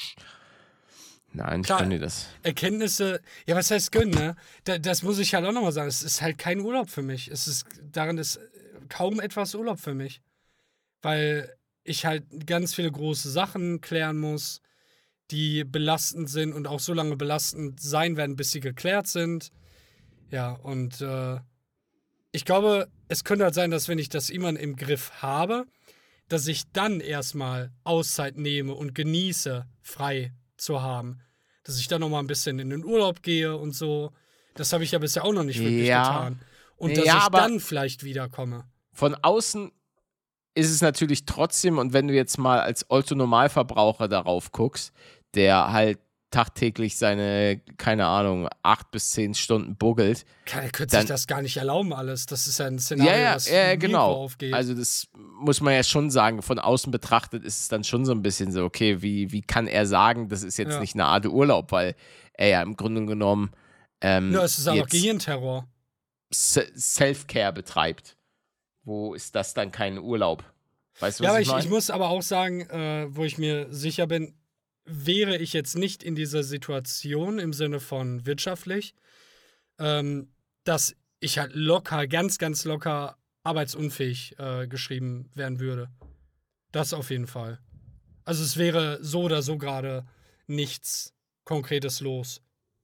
Nein, ich Klar. gönn dir das. Erkenntnisse, ja, was heißt gönnen, ne? Da, das muss ich halt auch nochmal sagen. Es ist halt kein Urlaub für mich. Es ist, darin ist kaum etwas Urlaub für mich. Weil ich halt ganz viele große Sachen klären muss, die belastend sind und auch so lange belastend sein werden, bis sie geklärt sind. Ja, und äh, ich glaube, es könnte halt sein, dass wenn ich das immer im Griff habe, dass ich dann erstmal Auszeit nehme und genieße, frei zu haben. Dass ich dann nochmal ein bisschen in den Urlaub gehe und so. Das habe ich ja bisher auch noch nicht wirklich Ja. getan. Und dass Ja, ich aber- dann vielleicht wiederkomme. Von außen ist es natürlich trotzdem, und wenn du jetzt mal als Otto-Normalverbraucher darauf guckst, der halt tagtäglich seine, keine Ahnung, acht bis zehn Stunden buggelt. Kann, er könnte Dann- sich das gar nicht erlauben, alles. Das ist ja ein Szenario, Ja, ja, was ja, nirgendwo genau. aufgeht. Also das muss man ja schon sagen. Von außen betrachtet ist es dann schon so ein bisschen so, okay, wie, wie kann er sagen, das ist jetzt Ja. nicht eine Art Urlaub, weil er ja im Grunde genommen ähm, Nur es ist einfach jetzt Gehirnterror. Se- Self-Care betreibt. Wo ist das dann kein Urlaub? Weißt du, Ja, was aber ich ich, ich meine? muss aber auch sagen, äh, wo ich mir sicher bin, wäre ich jetzt nicht in dieser Situation im Sinne von wirtschaftlich, ähm, dass ich halt locker, ganz, ganz locker arbeitsunfähig äh, geschrieben werden würde. Das auf jeden Fall. Also es wäre so oder so gerade nichts Konkretes los.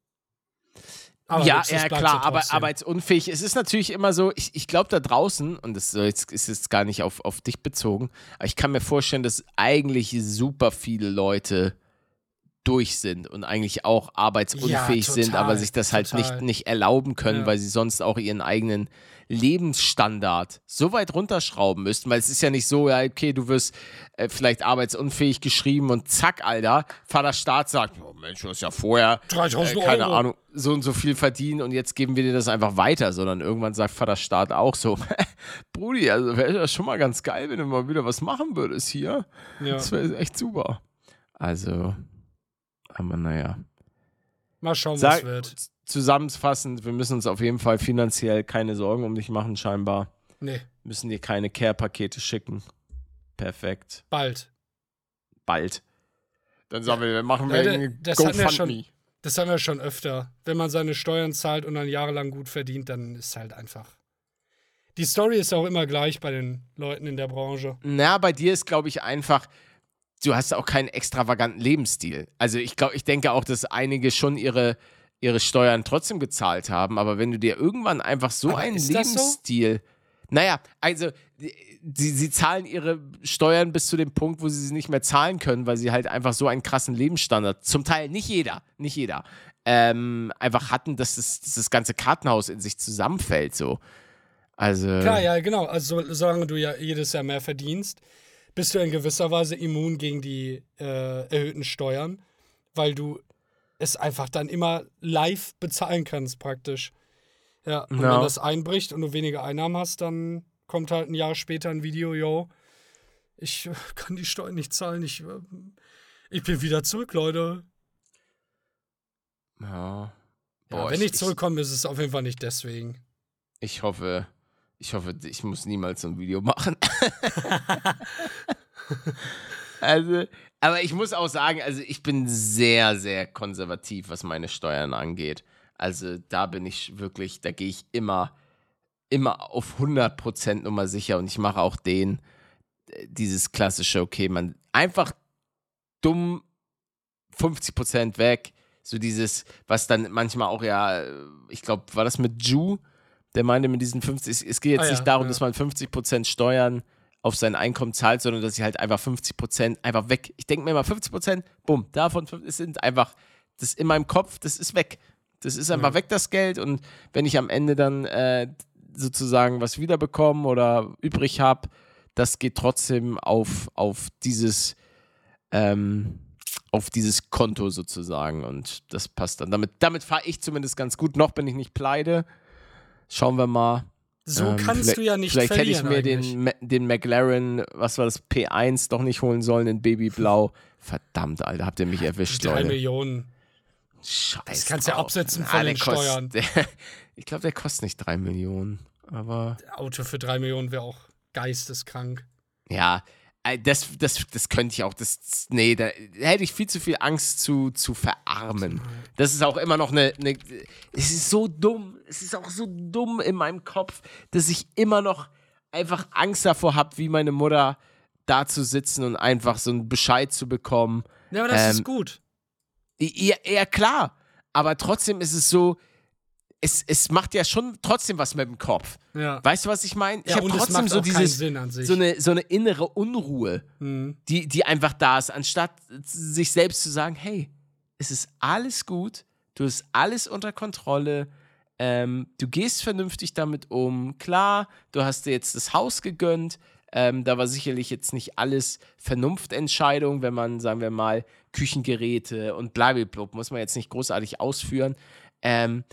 Aber ja, Luxus ja, bleibt klar, ja aber trotzdem. arbeitsunfähig. Es ist natürlich immer so, ich, ich glaube da draußen, und das soll jetzt, ist jetzt gar nicht auf, auf dich bezogen, aber ich kann mir vorstellen, dass eigentlich super viele Leute durch sind und eigentlich auch arbeitsunfähig Ja, sind, total, aber sich das halt total. nicht, nicht erlauben können, Ja. weil sie sonst auch ihren eigenen Lebensstandard so weit runterschrauben müssten, weil es ist ja nicht so, ja, okay, du wirst äh, vielleicht arbeitsunfähig geschrieben und zack, Alter, Vaterstaat sagt, oh Mensch, du hast ja vorher, dreitausend äh, keine Euro. Ahnung, so und so viel verdienen und jetzt geben wir dir das einfach weiter, sondern irgendwann sagt Vaterstaat auch so, Brudi, also wäre das schon mal ganz geil, wenn du mal wieder was machen würdest hier. Ja. Das wäre echt super. Also, Aber naja. Mal schauen, Sag, was wird. Zusammenfassend, wir müssen uns auf jeden Fall finanziell keine Sorgen um dich machen, scheinbar. Nee, Müssen dir keine Care-Pakete schicken. Perfekt. bald. Bald. Dann sagen wir, machen wir Leute, eine das hatten wir GoFundMe. Das haben wir schon öfter. Wenn man seine Steuern zahlt und dann jahrelang gut verdient, dann ist halt einfach. Die Story ist auch immer gleich bei den Leuten in der Branche. Na, bei dir ist, glaube ich, einfach, du hast auch keinen extravaganten Lebensstil. Also ich glaube, ich denke auch, dass einige schon ihre, ihre Steuern trotzdem gezahlt haben, aber wenn du dir irgendwann einfach so Aber einen ist das so? Lebensstil. Naja, also sie, sie zahlen ihre Steuern bis zu dem Punkt, wo sie sie nicht mehr zahlen können, weil sie halt einfach so einen krassen Lebensstandard, zum Teil nicht jeder, nicht jeder, ähm, einfach hatten, dass das, dass das ganze Kartenhaus in sich zusammenfällt, so. Also. Klar, ja, genau. Also so- solange du ja jedes Jahr mehr verdienst, bist du in gewisser Weise immun gegen die äh, erhöhten Steuern, weil du es einfach dann immer live bezahlen kannst praktisch. Ja, und Ja. wenn das einbricht und du weniger Einnahmen hast, dann kommt halt ein Jahr später ein Video, yo, ich äh, kann die Steuern nicht zahlen, ich, äh, ich bin wieder zurück, Leute. Ja. Ja, Boah, wenn ich, ich zurückkomme, ist es auf jeden Fall nicht deswegen. Ich, ich hoffe, ich hoffe, ich muss niemals so ein Video machen. Also, aber ich muss auch sagen, also ich bin sehr, sehr konservativ, was meine Steuern angeht. Also da bin ich wirklich, da gehe ich immer, immer auf hundert Prozent Nummer sicher und ich mache auch den, äh, dieses klassische, okay, man einfach dumm fünfzig Prozent weg, so dieses, was dann manchmal auch ja, äh, ich glaube, war das mit Ju, der meinte mit diesen fünfzig, es- es geht jetzt Ah ja, nicht darum, ja. dass man fünfzig Prozent Steuern auf sein Einkommen zahlt, sondern dass sie halt einfach fünfzig Prozent einfach weg. Ich denke mir immer fünfzig Prozent, bumm, davon fünf- es sind einfach, das ist in meinem Kopf, das ist weg. Das ist einfach Ja. weg, das Geld. Und wenn ich am Ende dann äh, sozusagen was wiederbekomme oder übrig habe, das geht trotzdem auf, auf dieses ähm, auf dieses Konto sozusagen. Und das passt dann. Damit, damit fahre ich zumindest ganz gut. Noch bin ich nicht pleite. Schauen wir mal. So Ähm, kannst vielleicht- du ja nicht Vielleicht hätte ich verlieren mir eigentlich. den, Ma- den McLaren, was war das, P eins doch nicht holen sollen in Babyblau. Verdammt, Alter, habt ihr mich erwischt, Drei Leute. Millionen. Scheiße. Das kannst du ja absetzen von den Steuern. Der, ich glaube, der kostet nicht drei Millionen. Aber Auto für drei Millionen wäre auch geisteskrank. ja, äh, das, das, das könnte ich auch. Das, nee, da hätte ich viel zu viel Angst zu, zu verarmen. Das ist auch immer noch eine, eine. Es ist so dumm. Es ist auch so dumm in meinem Kopf, dass ich immer noch einfach Angst davor habe, wie meine Mutter da zu sitzen und einfach so einen Bescheid zu bekommen. Ja, aber das Ähm, ist gut. Ja, ja, klar. Aber trotzdem ist es so, es, es macht ja schon trotzdem was mit dem Kopf. Ja. Weißt du, was ich meine? Ich Ja, habe und es trotzdem macht so auch keinen dieses, Sinn an sich. so eine, so eine innere Unruhe, Mhm. die, die einfach da ist, anstatt sich selbst zu sagen, hey, es ist alles gut, du hast alles unter Kontrolle, ähm, du gehst vernünftig damit um, klar, du hast dir jetzt das Haus gegönnt, ähm, da war sicherlich jetzt nicht alles Vernunftentscheidung, wenn man, sagen wir mal, Küchengeräte und blablabla, muss man jetzt nicht großartig ausführen, ähm,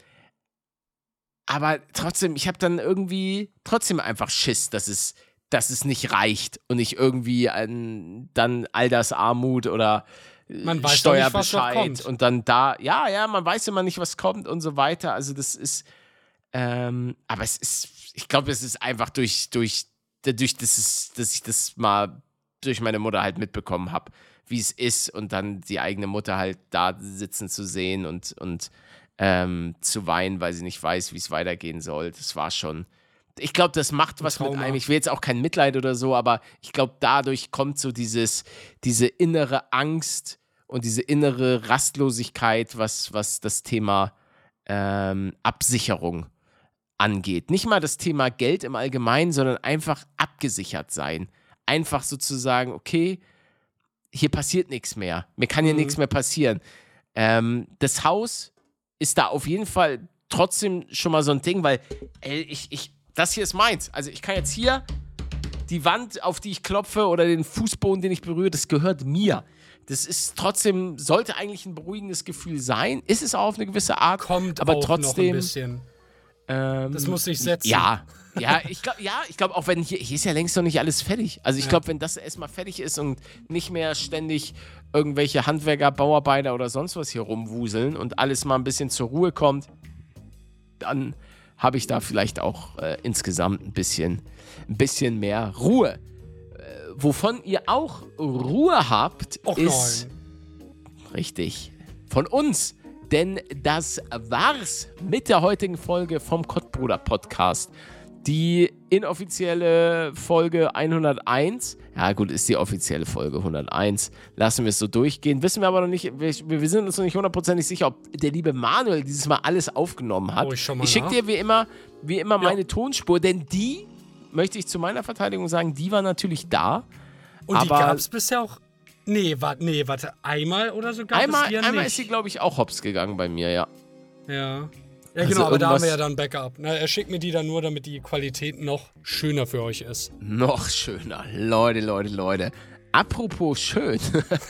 aber trotzdem, ich habe dann irgendwie trotzdem einfach Schiss, dass es, dass es nicht reicht und ich irgendwie an, dann Altersarmut oder äh, Man weiß doch nicht, was noch Steuerbescheid kommt. und dann da, ja, ja, man weiß immer nicht, was kommt und so weiter. Also das ist, ähm, aber es ist, ich glaube, es ist einfach durch, durch, dadurch, dass, es, dass ich das mal durch meine Mutter halt mitbekommen habe, wie es ist und dann die eigene Mutter halt da sitzen zu sehen und, und ähm, zu weinen, weil sie nicht weiß, wie es weitergehen soll. Das war schon. Ich glaube, das macht was mit Trauma. einem. Ich will jetzt auch kein Mitleid oder so, aber ich glaube, dadurch kommt so dieses, diese innere Angst und diese innere Rastlosigkeit, was, was das Thema ähm, Absicherung angeht. Nicht mal das Thema Geld im Allgemeinen, sondern einfach abgesichert sein. Einfach sozusagen, okay, hier passiert nichts mehr. Mir kann hier Mhm. nichts mehr passieren. Ähm, das Haus ist da auf jeden Fall trotzdem schon mal so ein Ding, weil ey, ich, ich, das hier ist meins. Also ich kann jetzt hier die Wand, auf die ich klopfe oder den Fußboden, den ich berühre, das gehört mir. Das ist trotzdem, sollte eigentlich ein beruhigendes Gefühl sein. Ist es auch auf eine gewisse Art. Kommt aber auch noch ein trotzdem, bisschen. Ähm, Das muss sich setzen. Ja, ja, ich glaube, ja, ich glaube, auch wenn hier, hier ist ja längst noch nicht alles fertig. Also ich Ja. glaube, wenn das erstmal fertig ist und nicht mehr ständig irgendwelche Handwerker, Bauarbeiter oder sonst was hier rumwuseln und alles mal ein bisschen zur Ruhe kommt, dann habe ich da vielleicht auch äh, insgesamt ein bisschen, ein bisschen mehr Ruhe. Äh, wovon ihr auch Ruhe habt, Och ist nein. richtig von uns. Denn das war's mit der heutigen Folge vom Kottbruder Podcast. Die inoffizielle Folge hunderteins. Ja gut, ist die offizielle Folge hunderteins. Lassen wir es so durchgehen. Wissen wir aber noch nicht, wir, wir sind uns noch nicht hundertprozentig sicher, ob der liebe Manuel dieses Mal alles aufgenommen hat. Oh, ich schau mal ich schicke nach. dir wie immer, wie immer Ja. meine Tonspur, denn die, möchte ich zu meiner Verteidigung sagen, die war natürlich da. Und die aber gab es bisher auch. Nee, warte, nee, warte, einmal oder so gab einmal es die ja einmal nicht. ist sie, glaube ich, auch hops gegangen bei mir, ja. Ja. Ja, Also genau, aber da haben irgendwas- wir ja dann Backup. Na, er schickt mir die dann nur, damit die Qualität noch schöner für euch ist. Noch schöner. Leute, Leute, Leute. Apropos schön.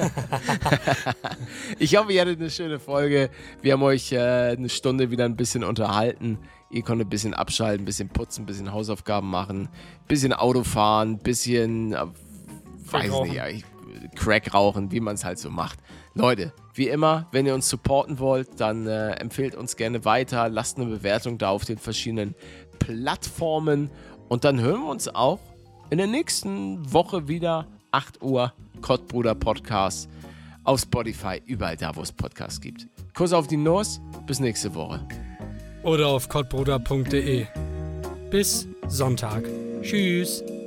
Ich hoffe, ihr hattet eine schöne Folge. Wir haben euch äh, eine Stunde wieder ein bisschen unterhalten. Ihr konntet ein bisschen abschalten, ein bisschen putzen, ein bisschen Hausaufgaben machen, ein bisschen Auto fahren, ein bisschen, äh, weiß rauchen. nicht, ja, ich, Crack rauchen, wie man es halt so macht. Leute, wie immer, wenn ihr uns supporten wollt, dann äh, empfehlt uns gerne weiter, lasst eine Bewertung da auf den verschiedenen Plattformen und dann hören wir uns auch in der nächsten Woche wieder, acht Uhr, Kottbruder Podcast auf Spotify, überall da, wo es Podcasts gibt. Kuss auf die Nuss, bis nächste Woche. Oder auf kottbruder punkt de. Bis Sonntag. Tschüss.